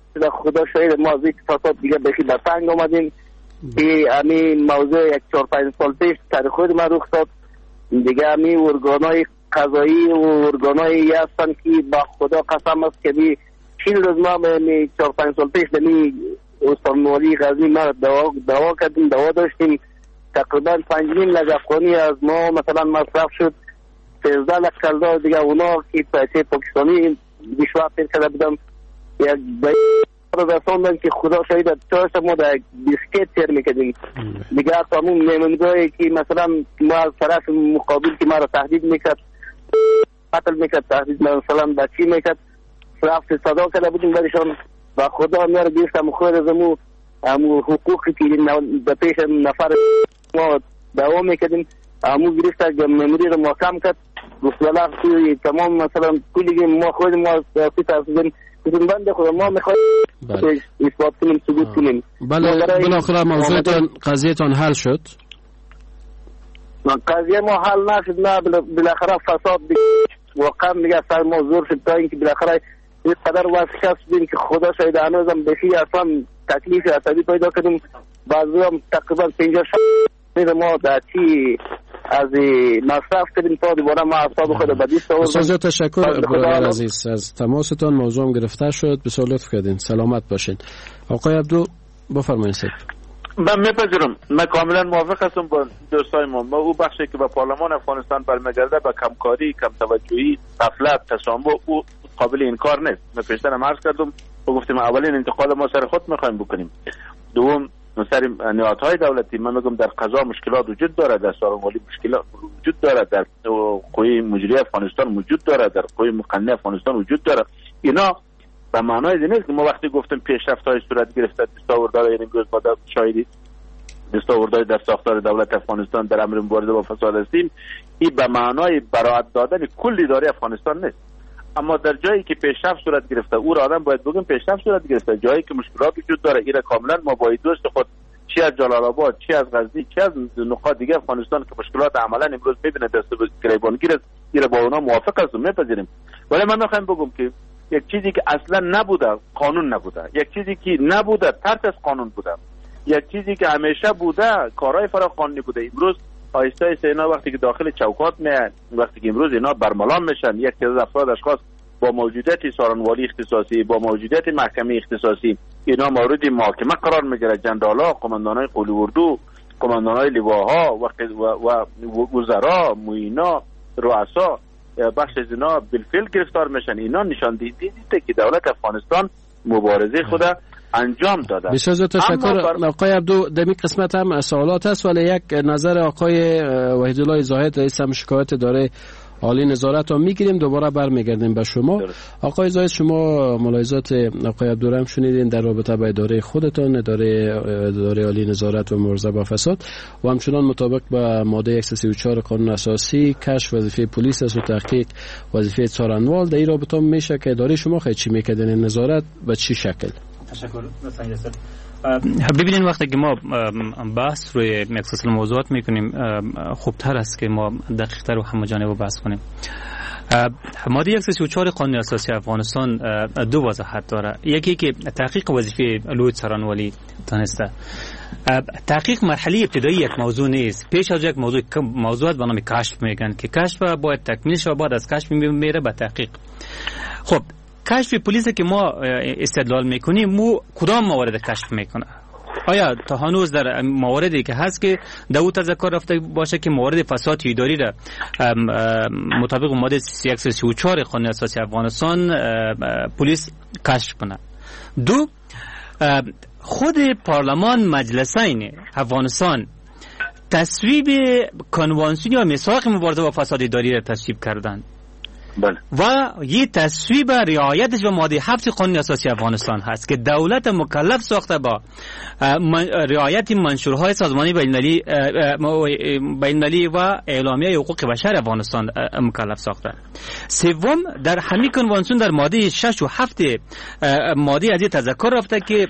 Speaker 13: خدا شاید ما از این فساد دیگه بخی در تنگ آمدیم که همین موضوع یک 4-5 سال پیش سر خود ما رخ داد دیگه. همین ارگانای قضایی و ارگانایی هستن که با خدا قسم است که 40 روز ما 4-5 سال پیش دمی استانوالی غزنی ما دوا کردیم، دوا داشتیم تقریبا 5 لک افغانی از ما مثلا مصرف شد. 13 لک کلدار دیگه اونا که پیسه پاکستانی بیشتر پیر کرده بودم یک رساندن که خدا شاید تاش ما در بیسکیت تیر میکردیم دیگه. تمام میمونگاهی که مثلا ما از طرف مقابل که ما را تهدید میکرد، قتل میکرد، تهدید مثلا بچی میکرد، رفت صدا کرده بودیم برشان و خدا ما را گرفتم خود از امو حقوقی که در پیش نفر ما دوام میکردیم امو گرفت مموری را محکم کرد. گفت والا توی تمام مثلا کلی ما خود ما سیاسی تصدیم بدون بند خود ما میخوایم اثبات کنیم، ثبوت کنیم.
Speaker 8: بله بالاخره موضوعتان قضیهتان حل شد؟
Speaker 13: قضیه ما حل نشد، نه بالاخره فساد واقعا میگه سر ما زور شد تا اینکه بالاخره این قدر واسه شدیم که خدا شاید هنوزم بخی اصلا تکلیف عصبی پیدا کردیم. بعضی هم تقریبا 50 ما در چی از مصرف کردیم تا دوباره ما اعصاب خود به دیست آوردیم.
Speaker 8: بسیار تشکر برادر عزیز از تماستان. موضوعم گرفته شد، بسیار لطف کردین، سلامت باشین. آقای عبدو بفرمایید.
Speaker 4: من میپذیرم، من کاملا موافق هستم با دوستای ما او بخشی که به پارلمان افغانستان برمیگرده به کمکاری، کم توجهی، غفلت، تسامح او قابل انکار نیست. من پیشتر هم عرض کردم و گفتیم اولین انتقاد ما سر خود میخوایم بکنیم. دوم سر نهادهای دولتی من میگم در قضا مشکلات وجود دارد، در سارنوالی مشکلات وجود دارد، در قوه مجریه افغانستان وجود دارد، در قوه مقننه افغانستان وجود دارد. اینا به معنای این نیست که ما وقتی گفتیم پیشرفت‌های صورت گرفته، دستاوردهای این روز ما شاهدید دستاوردهای در ساختار دولت افغانستان در امر مبارزه با فساد هستیم، این به معنای براءت دادن کل اداره افغانستان نیست. اما در جایی که پیشرفت صورت گرفته او را آدم باید بگیم پیشرفت صورت گرفته. جایی که مشکلات وجود داره اینا کاملا ما باید دوست خود چی از جلال آباد، چی از غزنی، چی از نقاط دیگه افغانستان که مشکلات عملا امروز میبینه دست به گریبانگیر است، اینا با اونا موافق هستم، میپذیریم. ولی من میخوام بگم که یک چیزی که اصلا نبوده قانون نبوده، یک چیزی که نبوده ترس از قانون بوده، یک چیزی که همیشه بوده کارهای فراقانونی بوده. امروز آیسته آیسته اینا وقتی که داخل چوکات میان، وقتی که امروز اینا برملان میشن، یک تعداد افراد اشخاص با موجودیت سارنوالی اختصاصی، با موجودیت محکمه اختصاصی اینا مورد محاکمه قرار میگیره. جنرال‌ها، قماندانای قولی اردو، قماندانای لواها و وزرا، معینا، رؤسا بخش از اینا بالفعل گرفتار میشن. اینا نشان دیده که دولت افغانستان مبارزه خود انجام داده.
Speaker 8: بسیار تشکر آقای عبدو. در این قسمت هم سوالات هست ولی یک نظر آقای وحیدالله زاهد رئیس هم شکایت اداره عالی نظارت رو میگیریم، دوباره برمیگردیم به شما. آقای زاهد شما ملاحظات آقای عبدو هم شنیدین در رابطه با اداره خودتان، اداره عالی نظارت و مبارزه با فساد و همچنان مطابق با ماده 134 قانون اساسی کشف وظیفه پلیس است و تحقیق وظیفه څارنوال. در این رابطه میشه که اداره شما خیلی چی میکردین نظارت به چی شکل؟
Speaker 10: تشکر. ببینید وقتی که ما بحث روی یک سلسله موضوعات میکنیم خوبتر است که ما دقیق تر و همه‌جانبه بحث کنیم. ماده 134 قانون اساسی افغانستان دو وضاحت داره. یکی که تحقیق وظیفه لوی څارنوالی تانسته. تحقیق مرحله ابتدایی یک موضوع نیست. پیش از یک موضوعات به نام کشف میگن که کشف باید تکمیل شه، بعد از کشف میره به تحقیق. خب کشف پلیس که ما استدلال میکنیم مو کدام موارد کشف میکنه؟ آیا تا هنوز در مواردی که هست که در او تذکر رفته باشه که موارد فساد اداری را مطابق ماده 134 قانون اساسی افغانستان پلیس کشف کنه؟ دو، خود پارلمان مجلسین افغانستان تصویب کنوانسیون یا میثاق مبارزه با فساد اداری را تصویب کردند و یه تصویب رعایتش به ماده 7 قانون اساسی افغانستان هست که دولت مکلف ساخته با رعایت منشورهای سازمان بین‌المللی و اعلامیه حقوق بشر افغانستان مکلف ساخته. سوم، در همین کنوانسیون در ماده 6 و 7 ماده از تذکر رفته که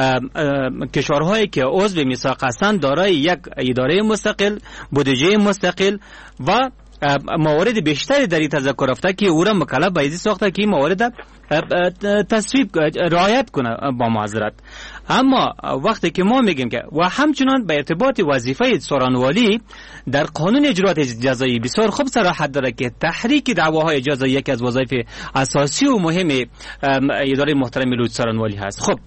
Speaker 10: کشورهایی که عضو میثاق هستند دارای یک اداره مستقل، بودجه مستقل و موارد بیشتری در این تذکر رفته که او را مکلف به ازی ساخته که این موارد تصویب رعایت کنه با معذرت. اما وقتی که ما میگیم که و همچنان به ارتباط وظیفه سورانوالی در قانون اجرات جزایی بسیار خوب صراحت داره که تحریک دعواهای جزایی یکی از وظایف اساسی و مهم اداره محترم لوج سورانوالی هست. خب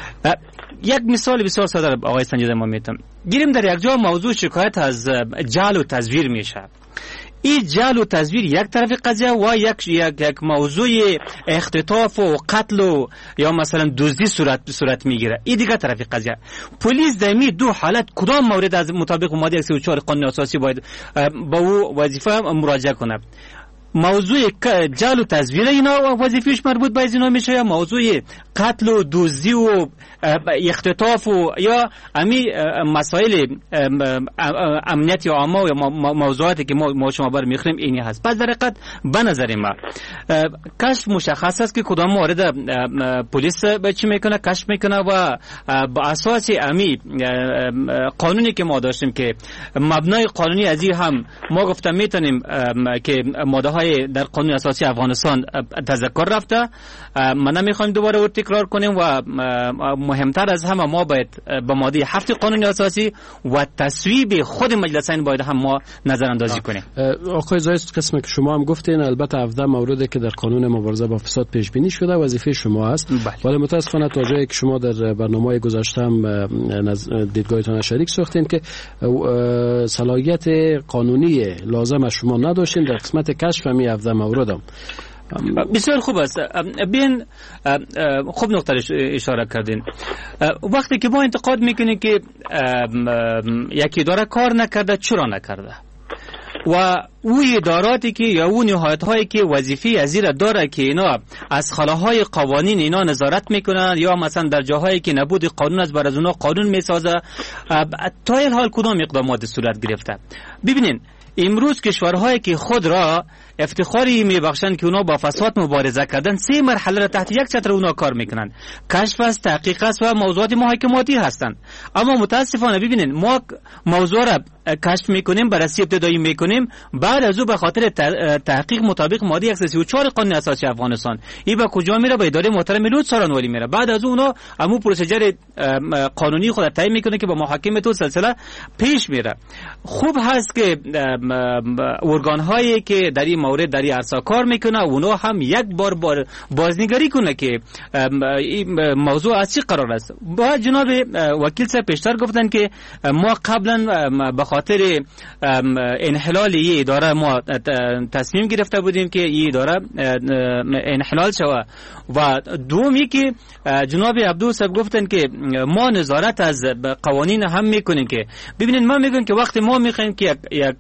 Speaker 10: یک مثال بسیار ساده آقای سنجیده ما میتونم گیریم. در یک جا موضوع شکایت از جعل و تزویر میشه. این جعل و تزویر یک طرف قضیه و یک موضوع اختطاف و قتل و یا مثلا دزدی صورت میگیره. این دیگه طرف قضیه. پلیس در این دو حالت کدام مورد از مطابق ماده 134 قانون اساسی باید با او وظیفه مراجعه کنه؟ موضوع جعل و تزویر اینا وظیفهش مربوط به اینا میشه یا موضوع قتل و دزدی و اختطاف و یا امی مسائل امنیتی عامه و موضوعاتی که ما شما بر میخوریم اینی هست. پس در حقیقت به نظر ما کشف مشخص است که کدام مورد پلیس چی میکنه کشف میکنه و با اساس امی قانونی که ما داشتیم که مبنای قانونی از این هم ما گفتم میتونیم که ماده های در قانون اساسی افغانستان تذکر رفته. ما نمیخوایم دوباره او تکرار کنیم و مهمتر از همه ما باید به ماده 7 قانون اساسی و تصویب خود مجلسین باید هم ما نظر اندازی کنیم.
Speaker 8: آقای زاید قسمی که شما هم گفتین البته 17 موردی که در قانون مبارزه با فساد پیش بینی شده وظیفه شما است، ولی متاسفانه تا جایی که شما در برنامه گذشته هم دیدگاهتان شریک ساختین که صلاحیت قانونی لازم از شما نداشتین در قسمت کشف می 17 مورد هم.
Speaker 10: بسیار خوب است. بین خوب نقطه اشاره کردین. وقتی که ما انتقاد میکنیم که یک اداره کار نکرده چرا نکرده و او اداراتی که یا او نهایت هایی که وظیفه ازیر داره که اینا از خلاهای قوانین اینا نظارت میکنن یا مثلا در جاهایی که نبود قانون از بر از اونا قانون میسازه تا این حال کدام اقدامات صورت گرفته؟ ببینین امروز کشورهایی که خود را افتخاری میبخشند که اونا با فساد مبارزه کردن 3 مرحله را تحت یک چتر اونا کار میکنن. کشف است، تحقیق است و موضوعات محاکماتی هستند. اما متاسفانه ببینین ما موضوع را کشف میکنیم، بررسی ابتدایی میکنیم، بعد از او به خاطر تحقیق مطابق ماده 134 قانون اساسی افغانستان این به کجا میره؟ به اداره محترم لوج سورانوالی میره. بعد از اونا همون پروسیجر قانونی خود تعیین میکنه که با محاکمه تو سلسله پیش میره. خوب هست که ارگان هایی که در این مورد در این عرصه کار میکنه اونا هم یک بار بازنگری کنه که موضوع از چی قرار است. با جناب وکیل صاحب پیشتر گفتن که ما قبلا به خاطر انحلال این اداره ما تصمیم گرفته بودیم که این اداره انحلال شود و دومی که جناب عبدو صاحب گفتن که ما نظارت از قوانین هم میکنیم. که ببینید ما میگیم که وقتی ما میخوایم که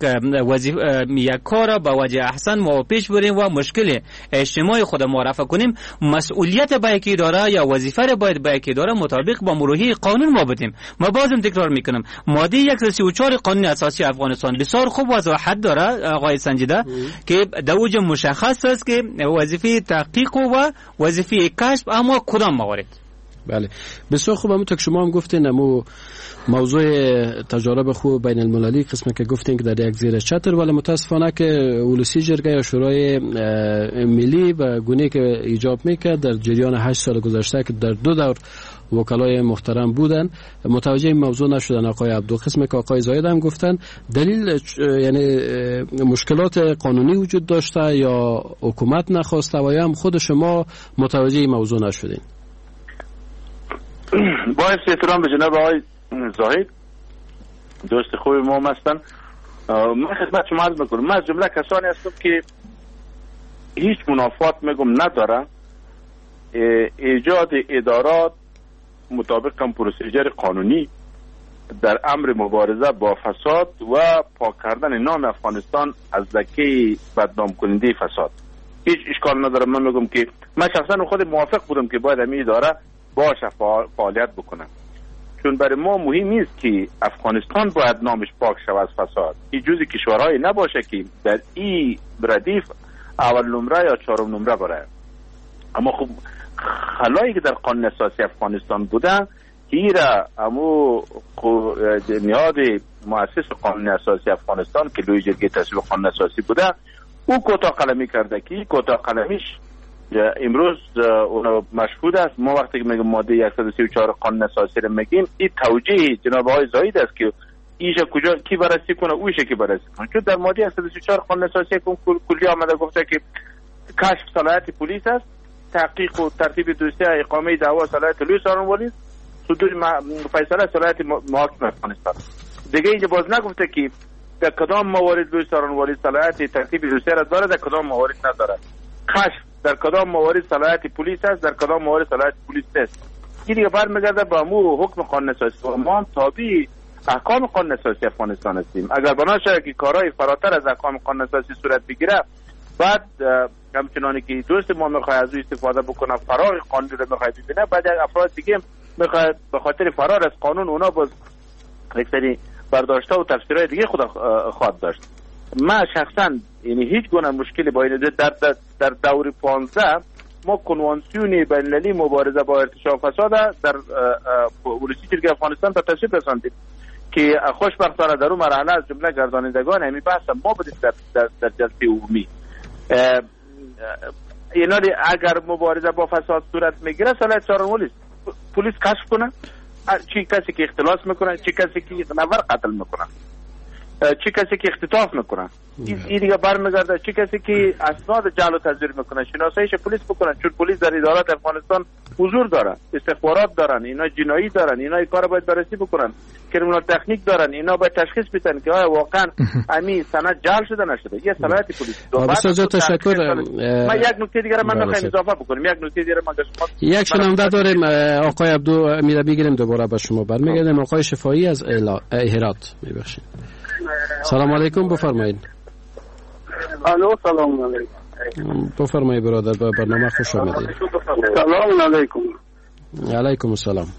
Speaker 10: یک کار با وجه احسن ما پیش بریم و مشکل اجتماعی خود ما رفع کنیم مسئولیت با یک اداره یا وظیفه را باید با یک اداره مطابق با مروحی قانون ما بدیم. ما بازم تکرار میکنم ماده 134 قانون اساسی افغانستان بسیار خوب وضاحت داره آقای سنجیده که در اوج مشخص است که وظیفه تحقیق و وظیفه کشف اما کدام موارد.
Speaker 8: بله بسیار خوب. همونطور که شما هم گفتین موضوع تجارب خوب بین المللی قسمی که گفتین که در یک زیر چتر، ولی متاسفانه که اولوسی جرگه یا شورای ملی به گونه که ایجاب میکرد در جریان 8 سال گذشته که در 2 دور وکلای محترم بودن متوجه این موضوع نشدن. آقای عبدو قسمی که آقای زاید هم گفتن دلیل یعنی مشکلات قانونی وجود داشته یا حکومت نخواسته و یا هم خود شما متوجه این موضوع نشدین؟
Speaker 11: با احترام به جناب آقای زاهد دوست خوب ما هستن، من خدمت شما عرض میکنم من از جمله کسانی هستم که هیچ منافات میگم نداره ایجاد ادارات مطابق هم پروسیجر قانونی در امر مبارزه با فساد و پاک کردن نام افغانستان از لکه بدنام کننده فساد. هیچ اشکال نداره. من میگم که من شخصا خود موافق بودم که باید همین اداره باشه فعالیت بکنه، چون برای ما مهم نیست که افغانستان باید نامش پاک شود از فساد. این جزء کشورهای نباشه که در این ردیف اول نمره یا 4 نمره بره. اما خب خلایی که در قانون اساسی افغانستان بوده ایرا امو نهاد مؤسس قانون اساسی افغانستان که لوی جرگه تصویب قانون اساسی بوده او کوتاه قلمی کرده که کوتاه قلمیش امروز اون مشهود است. ما وقتی که میگیم ماده 134 قانون اساسی رو میگیم این توجیه جناب آقای زاید است که ایشا کجا کی بررسی کنه اویشه کی بررسی کنه، چون در ماده 134 قانون اساسی کلی آمده گفته که کشف صلاحیت پلیس است، تحقیق و ترتیب دوسیه اقامه دعوا صلاحیت لوی سارنوالی، صدور فیصله صلاحیت محاکم افغانستان. دیگه اینجا باز نگفته که در کدام موارد لوی سارنوالی صلاحیت ترتیب دوسیه را داره، در کدام موارد نداره. کشف در کدام موارد صلاحیت پلیس است، در کدام موارد صلاحیت پلیس نیست. این دیگه برمیگرده به امور حکم قانون اساسی و ما هم تابع احکام قانون اساسی افغانستان هستیم. اگر بنا شود که کارهای فراتر از احکام قانون اساسی صورت بگیره، بعد همچنانی که دوست ما میخواد از او استفاده بکنه، فرار قانون رو میخواد ببینه، بعد افراد دیگه میخواد به خاطر فرار از قانون اونا باز یک سری برداشت‌ها و تفسیرهای دیگه خود خواهد داشت. ما شخصا یعنی هیچ گونه مشکلی با این در دور 15 ما کنوانسیون بین‌المللی مبارزه با ارتشاء فساد در ولسی جرگه افغانستان به تصویب رساندیم که خوشبختانه در اون مرحله از جمله گردانندگان همین بحث ما بودیم در جلسه عمومی. اینا اگر مبارزه با فساد صورت میگیره صلاحیت سارنوالی پلیس کشف کنه چی کسی که اختلاس میکنه، چی کسی که نفر قتل میکنه، چی کسی که اختطاف میکنه، این دیگه برمیگرده چی کسی که اسناد جعل و تزویر میکنه شناساییش پلیس بکنه، چون پلیس در ادارات افغانستان حضور داره، استخبارات دارن، اینا جنایی دارن، اینا این کارو باید بررسی بکنن، کریمینال تکنیک دارن، اینا باید تشخیص بدن که آیا واقعا امی سند جعل شده نشده. یه صلاحیت پلیس.
Speaker 8: بسیار تشکر.
Speaker 11: ما یک نکته دیگه من میخوایم اضافه بکنیم. یک نکته دیگه ما
Speaker 8: یک شنونده داریم. آقای عبدو میره بگیریم دوباره به شما برمیگردیم. آقای شفایی از هرات میبخشید. سلام علیکم، بفرمایید.
Speaker 14: الو سلام علیکم.
Speaker 8: بفرمایید برادر، به برنامه خوش آمدید.
Speaker 14: سلام علیکم.
Speaker 8: علیکم السلام.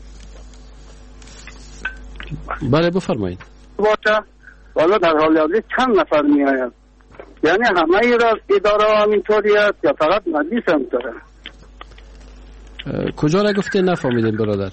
Speaker 8: بله بفرمایید.
Speaker 14: باشه والا در حال حاضر چند نفر می آید؟ یعنی همه را اداره همینطوری است یا فقط مجلس همینطوره؟
Speaker 8: کجا را گفته نفهمیدیم برادر؟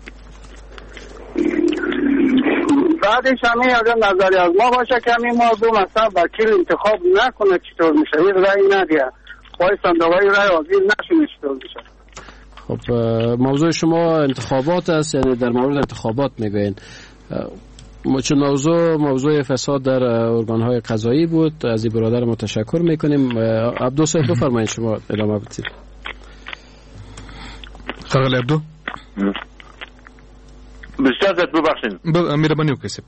Speaker 14: بعدش همه اگر نظری از ما باشه که همین موضوع مثلا وکیل انتخاب نکنه چطور میشه؟ این رای ندیه پای صندوقهای رای حاضر نشونه چطور میشه؟
Speaker 8: خب موضوع شما انتخابات است، یعنی در مورد انتخابات میگوین. چون موضوع فساد در ارگانهای قضایی بود، از این برادر متشکر میکنیم. عبدو صاحب بفرمایید شما ادامه بدید.
Speaker 9: خاله عبدو
Speaker 11: بسیار زد ببخشید.
Speaker 9: مهربانی وکړئ.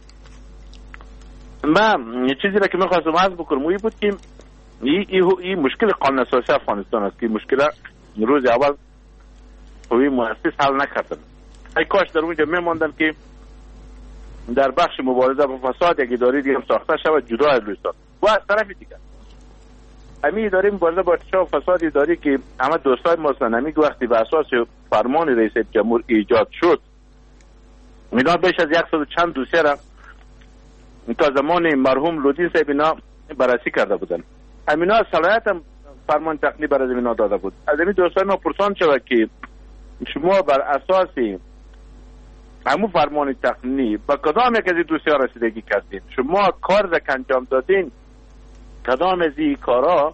Speaker 11: ما یه چیزی را که میخواستم عرض بکنم این بود که این مشکل قانون اساسی افغانستان است که مشکل روز اول قوی مؤسس حل نکردن. ای کاش در اونجا میماندن که در بخش مبارزه با فساد یک اداره دیگه هم ساخته شود جدا از روستان. و از طرف دیگه همین اداره مبارزه با ارتشاء فساد اداره که همه دوستای ما هستن، همین وقتی به اساس فرمان رئیس جمهور ایجاد شد اینا بیش از 100 چند دوسیه را تا زمان مرحوم لودین صاحب اینا بررسی کرده بودن. امینا صلاحیت هم فرمان تقنی برای اینا داده بود. از این دوستان ما پرسان شود که شما بر اساس همون فرمان تقنی با کدام یک از این دوسیه رسیدگی کردین؟ شما کار را که انجام دادین کدام از این کارا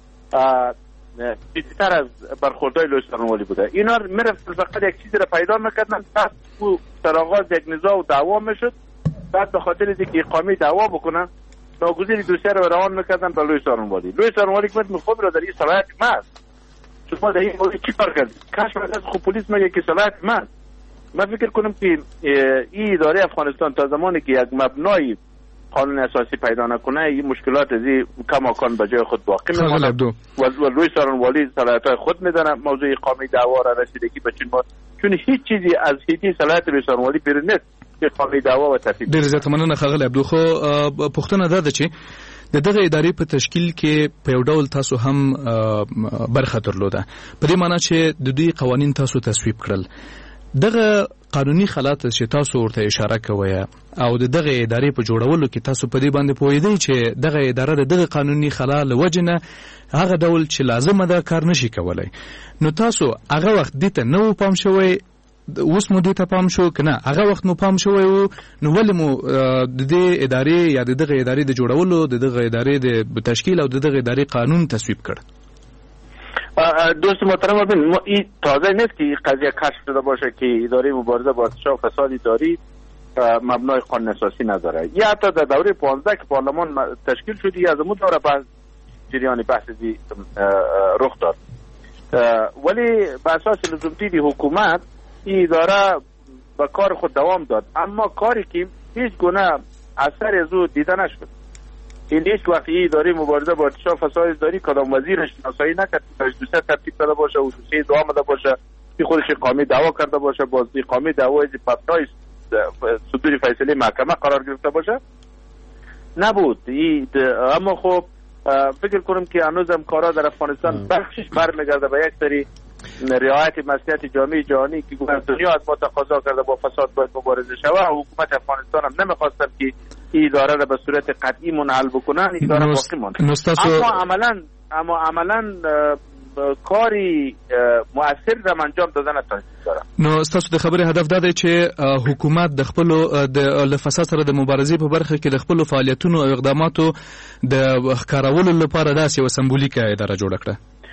Speaker 11: بیشتر از برخوردهای لوی سارنوالی بوده؟ اینا میرفتن فقط یک چیزی را پیدا میکردن، بعد در آغاز یک نزاع و دعوا میشد، بعد به خاطر اینکه اقامه دعوا بکنن ناگزیر دوسیه را روان میکردن به لوی سارنوالی. لوی سارنوالی که خود را در این صلاحیت ماست. شما در این مورد چی کار کردید؟ کاش از خود پلیس میگه که صلاحیت ماست. من فکر کنم که این اداره افغانستان تا زمانی که یک مبنای قانون اساسی پیدا نکنه این مشکلات از این کماکان به جای خود باقی میمونه و لوی سارنوالی صلاحیت‌های خود میدونه موضوع اقامه دعوا را رسیدگی به چون هیچ چیزی از هیچ صلاحیت لوی سارنوالی بیرون نیست که اقامه دعوا و ترتیب.
Speaker 9: ډېر زیات مننه ښاغلی عبدو. خو پوښتنه دا ده چې د دغه ادارې په تشکیل کې په یو ډول تاسو هم برخه درلوده، په دې معنی چې د دوی قوانین تاسو تصویب کړل. دغه قانوني خلات چې تاسو ورته اشاره کوي او دغه ادارې په جوړولو کې تاسو په دې باندې پوهیدئ چې دغه اداره د دغه قانوني خلا له وجې نه هغه ډول چې لازمه ده کار نشي کولای، نو تاسو هغه وخت دې ته نه و پام شوی اوس مو دې ته پام شو کنه هغه وخت مو پام شو نو ولې مو د دې ادارې یا دغه ادارې د جوړولو دغه ادارې د تشکیل او دغه ادارې قانون تصویب کړ؟
Speaker 11: دوست محترم ببین این تازه نیست که قضیه کشف شده باشه که اداره مبارزه با ارتشاء و فساد اداری مبنای قانون اساسی نداره. یا حتی در دوره 15 که پارلمان تشکیل شد یا از اون دوره بعد جریان بحث رخ داد، ولی به اساس لزومدید حکومت این اداره به کار خود دوام داد، اما کاری که هیچ گونه اثر از او دیده نشد. این هیچ وقت این اداره مبارزه با ارتشاء و فساد اداری کدام وزیرش شناسایی نکرد که دوسیه ترتیب کرده باشه و دوسیه دعا آمده باشه که خودش اقامه دعوا کرده باشه، باز اقامه دعوا از مبنای صدور فیصله محکمه قرار گرفته باشه نبود. اما خب فکر کنم که هنوزم کارا در افغانستان بخشش برمیگرده به یک سری رعایت مصلحت جامعه جهانی که دنیا از ما تقاضا کرده با فساد باید مبارزه شود و حکومت افغانستان هم نمیخواستن که این اداره را به صورت قطعی منحل بکنن، این اداره باقی ماند. اما عملا کاری مؤثر را انجام دادن داره.
Speaker 9: نو تاسو د خبرې هدف دا دی چې حکومت د خپل د فساد سره د مبارزې په برخه کې د خپل فعالیتونو او اقداماتو د ښکارولو لپاره داسې یو سمبولیکه اداره جوړه کړه.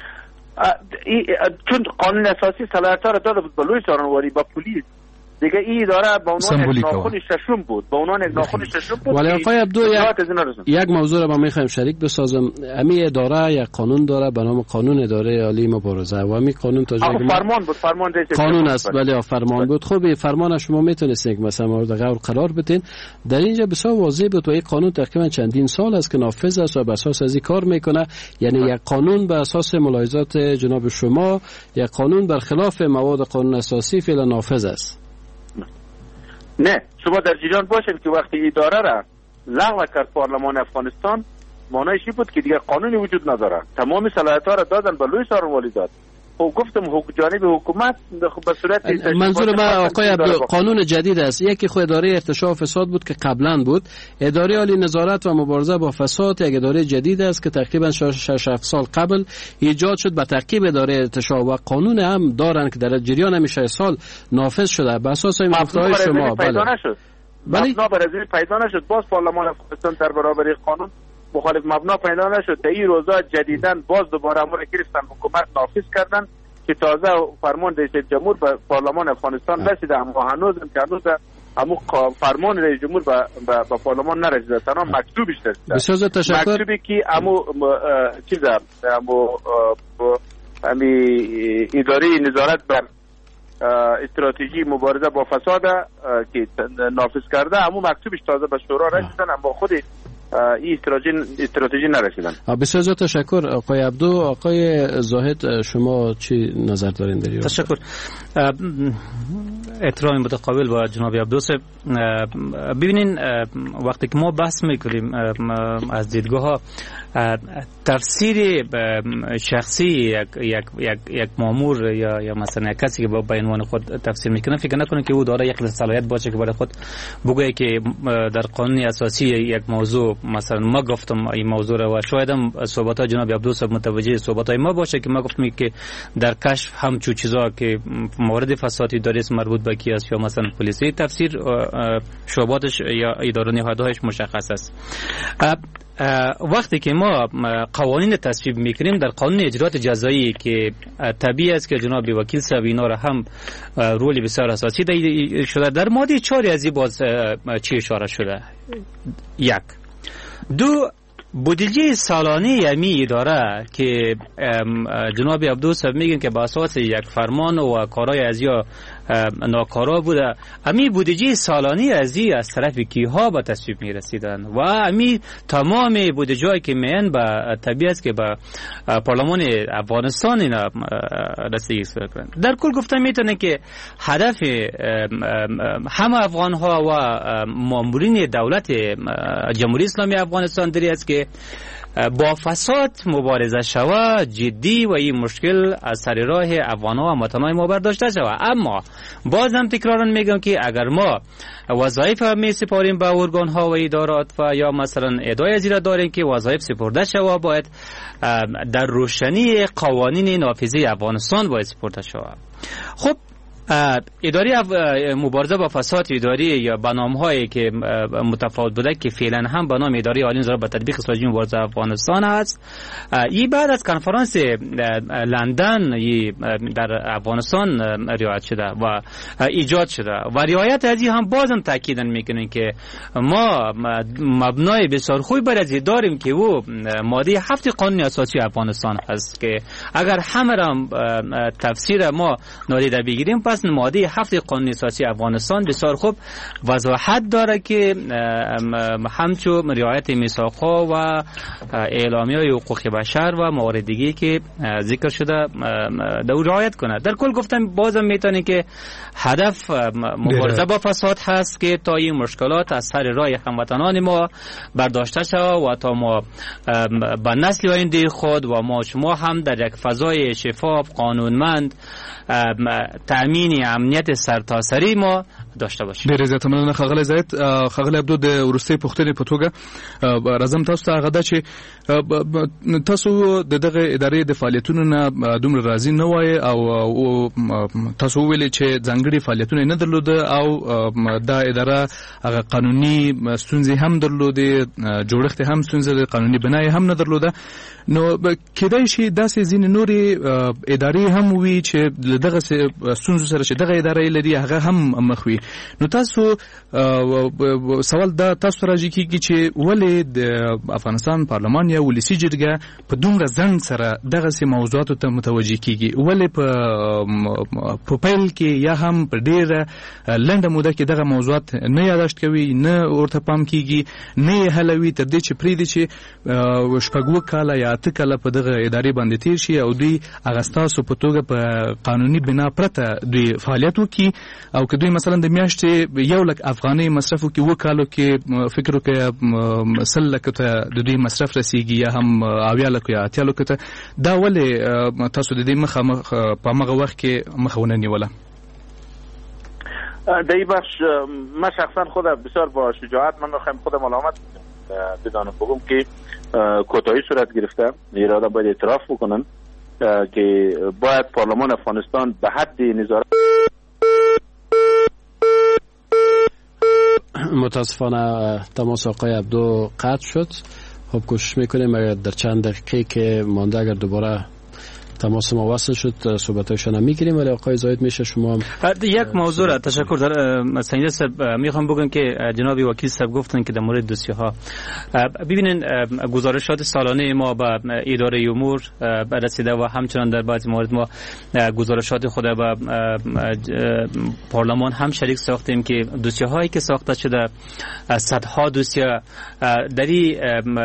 Speaker 11: چون قانون اساسی صلاحیت‌ها را داده بود به لوی څارنوالي با پلیس دیگه این اداره به عنوان یک ناخن ششم بود، به عنوان یک ناخن ششم بود.
Speaker 8: ولی آقای عبدو یک موضوع را با میخوایم شریک بسازم. امی اداره یک قانون داره به نام قانون اداره عالی مبارزه و امی قانون تا جایی
Speaker 11: فرمان بود، فرمان
Speaker 8: قانون است. ولی فرمان بود. خب فرمان شما میتونستین مثلا مورد غور قرار بدین. در اینجا بسیار واضح بود و این قانون تقریبا چندین سال است که نافذ است و بر اساس از این کار میکنه. یعنی یک قانون بر اساس ملاحظات جناب شما، یک قانون برخلاف مواد قانون اساسی فعلا نافذ است.
Speaker 11: نه، شما در جریان باشید که وقتی اداره را لغو کرد پارلمان افغانستان معنیش این بود که دیگه قانونی وجود نداره، تمام صلاحیت‌ها را دادن به لوی څارنوالي داد. خب گفتم جانب حکومت به صورت
Speaker 8: منظور ما آقای عبدو قانون جدید است. یکی خود اداره ارتشاء و فساد بود که قبلا بود. اداره عالی نظارت و مبارزه با فساد یک اداره جدید است که تقریبا 6-7 سال قبل ایجاد شد به ترکیب اداره ارتشاء و قانون هم دارن که در جریان همیشه سال نافذ شده به اساس این گفته‌های شما.
Speaker 11: بله مبنا برای پیدا نشد. باز پارلمان افغانستان در برابر قانون مخالف مبنا پیدا نشد. در این روزا جدیداً باز دوباره امر گرفتن، حکومت نافذ کردن که تازه فرمان رئیس جمهور به پارلمان افغانستان رسیده، اما هنوز همون فرمان رئیس جمهور به پارلمان نرسیده، تنها مکتوبش رسیده.
Speaker 8: بسیار تشکر.
Speaker 11: مکتوبی که اداره نظارت بر استراتژی مبارزه با فساد که نافذ کرده، همون مکتوبش تازه به شورا رسیدن، اما خود این استراتژی نرسیدن.
Speaker 8: بسیار تشکر آقای عبدو. آقای زاهد شما چی نظر دارین در این؟
Speaker 10: تشکر. احترام متقابل با جناب عبدو. ببینین وقتی که ما بحث میکنیم از دیدگاه تفسیر شخصی یک مامور یا مثلا یک کسی که با عنوان خود تفسیر میکنه، فکر نکنه که او داره یک صلاحیت باشه که برای خود بگه که در قانون اساسی یک موضوع مثلا ما گفتم این موضوع رو و شاید هم صحبت‌های جناب عبدو صاحب متوجه صحبت‌های ما باشه که ما گفتیم که در کشف همچون چیزا که موارد فسادی داره مربوط به کی است یا مثلا پلیسی، تفسیر شعباتش یا اداره نهادهایش مشخص است. وقتی که ما قوانین تصویب میکنیم در قانون اجرات جزایی که طبیعی است که جناب وکیل صاحب اینا را هم رولی بسیار اساسی شده، در ماده 4 از این باز چی اشاره شده؟ 1 2 بودجه سالانه یمی اداره که جناب عبدو صاحب میگن که با اساس یک فرمان و کارهای از یا ناکارا بوده، امی بودجه سالانه از طرف کیها به تصویب میرسیدن و امی تمام بودجه‌ای که میان به طبیعت که به پارلمان افغانستان اینا رسیدگی کردن. در کل گفتم میتونه که هدف همه افغان ها و مامورین دولت جمهوری اسلامی افغانستان دری است که با فساد مبارزه شود جدی و این مشکل از سر راه افغان‌ها و وطن‌های ما برداشته شود. اما بازم تکرارا میگم که اگر ما وظایف می سپاریم به ارگان‌ها و ادارات و یا مثلا ادعای زیرا داریم که وظایف سپرده شود، باید در روشنی قوانین نافذه افغانستان باید سپرده شود. خب اداره مبارزه با فساد اداری یا برنامه‌هایی که متفاوت بوده که فعلا هم به نام اداره عالی نظارت به تطبیق استراتژی مبارزه افغانستان است. این بعد از کنفرانس لندن در افغانستان رعایت شده و ایجاد شده و رعایت از این هم بازم تاکید میکنیم که ما مبنای بسیار خوبی برای داریم که او ماده 7 قانون اساسی افغانستان هست که اگر همه را تفسیر ما نادیده بگیریم پس ماده 7 قانون اساسی افغانستان بسیار خوب وضاحت داره که همچون رعایت میثاق‌ها و اعلامیه‌های حقوق بشر و موارد دیگه که ذکر شده در رعایت کنه. در کل گفتم بازم میتونی که هدف مبارزه با فساد هست که تا این مشکلات از سر راه هموطنان ما برداشته شود و تا ما به نسل آینده خود و ما شما هم در یک فضای شفاف قانونمند تامین امنیت سرتاسری ما داشته باشیم.
Speaker 9: ډېر زیات مننه ښاغلی زید. ښاغلی عبدو د وروستۍ پوښتنې په توګه راځم تاسو ته هغه ده چې تاسو د دغه ادارې د فعالیتونو نه دومره راضي نه وای او تاسو وویلې چې ځانګړي فعالیتونه نه درلوده او دا اداره هغه قانوني ستونزې هم درلودې، جوړښت هم ستونزې، قانوني بنای هم نه درلوده. نو کېدای شي داسې ځینې نورې ادارې هم وي چې له دغه ستونزو سره چې دغه اداره لري هغه هم مخ وي. نو تاسو سوال دا تاسو راځي کېږي چې ولې د افغانستان پارلمان یا ولسي جرګه په دومره ځنډ سره دغسې موضوعاتو ته متوجه کېږي، ولې په پیل کې یا هم په ډېره لنډه موده کې دغه موضوعات نه یاداشت کوي، نه ورته پام کېږي، نه یې حلوي تر دې چې پرېږدي چې شپږ کاله یا اته کاله په دغه ادارې باندې تیر شي او دوی هغه ستاسو په توګه په قانوني بنا پرته دوی فعالیت وکړي او که دوی مثلا د میاشتې 1,00,000 افغانۍ مصرف وکړي 2 کالو کې فکر وکړئ 100,000 ته د دوی مصرف رسیږي یا هم 70,000 یا 80,000 ته، دا ولې تاسو د دې مخه په هغه وخت کې مخه ونه نیوله؟
Speaker 11: در این بخش من شخصا خودم بسیار با شجاعت من میخوایم خودم علامت بدانم بگم که کوتاهی صورت گرفته. ایران باید اعتراف بکنن که باید پارلمان افغانستان به حد نظارت.
Speaker 8: متاسفانه تماس آقای عبدو قطع شد. خب کوشش میکنیم اگر در چند دقیقه که مانده اگر دوباره تماس ما وصل شد صحبتایشان هم میگیریم. ولی آقای زاید میشه شما
Speaker 10: یک موضوع را تشکر در سنجید صاحب میخوام بگم که جناب وکیل صاحب گفتن که در مورد دوسیه ها ببینین گزارشات سالانه ما به اداره امور رسیده و همچنان در بعضی موارد ما گزارشات خود به پارلمان هم شریک ساختیم که دوسیه هایی که ساخته شده صدها دوسیه دری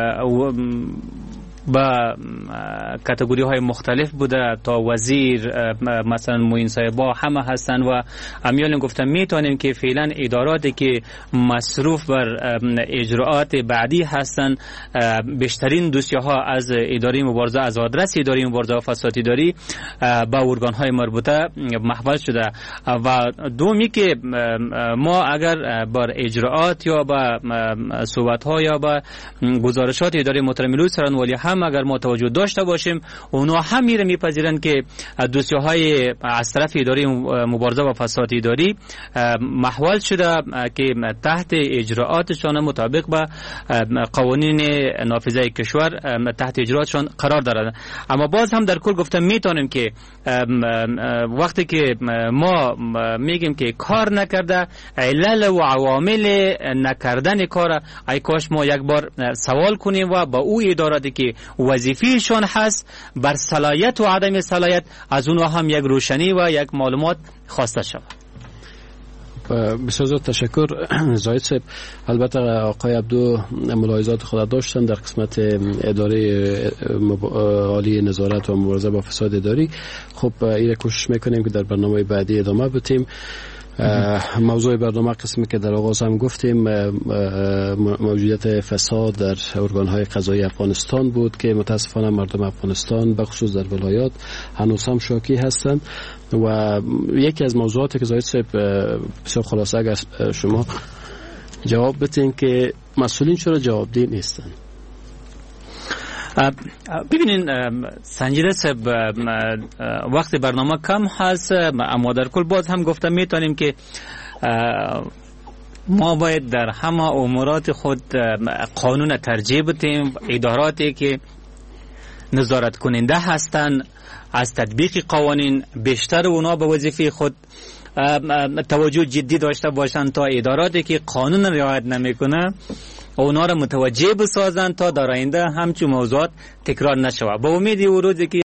Speaker 10: با کاتگوری های مختلف بوده تا وزیر مثلا معین صاحبا همه هستن و امیال گفتم میتونیم که فعلا اداراتی که مصروف بر اجراءات بعدی هستن بیشترین دوسیه ها از اداره مبارزه از آدرس اداره مبارزه فساد اداری با ارگان های مربوطه محول شده و دومی که ما اگر بر اجراءات یا با صحبت ها یا با گزارشات اداره محترم ملوی سران ولی هم اگر ما توجه داشته باشیم اونا هم میپذیرن که دوسیه های از طرف اداره مبارزه با فساد اداری محول شده که تحت اجراءاتشان مطابق با قوانین نافذه کشور تحت اجراءاتشان قرار دارد. اما باز هم در کل گفتم میتونیم که وقتی که ما میگیم که کار نکرده علل و عوامل نکردن کار ای کاش ما یک بار سوال کنیم و با او اداراتی که وظیفهشون هست بر صلاحیت و عدم صلاحیت از اونها هم یک روشنی و یک معلومات خواسته شود.
Speaker 8: بسیار تشکر زاید صاحب. البته آقای عبدو ملاحظات خود داشتن در قسمت اداره عالی نظارت و مبارزه با فساد اداری. خب این کوشش میکنیم که در برنامه بعدی ادامه بدیم. موضوع برنامه قسمی که در آغاز هم گفتیم موجودیت فساد در ارگان‌های قضایی افغانستان بود که متاسفانه مردم افغانستان به خصوص در ولایات هنوز هم شاکی هستند و یکی از موضوعاتی که زاید صاحب بسیار خلاصه اگر شما جواب بدین که مسئولین چرا جوابدهی نیستند؟
Speaker 10: ببینین سنجیده صاحب، وقت برنامه کم هست، اما در کل باز هم گفتم میتونیم که ما باید در همه امورات خود قانون ترجیح بدیم. اداراتی که نظارت کننده هستند از تطبیق قوانین بیشتر اونا به وظیفه خود توجه جدی داشته باشند تا اداراتی که قانون رعایت نمیکنه اونا را متوجه بسازند تا در آینده همچون موضوعات تکرار نشود. با امید او روزی که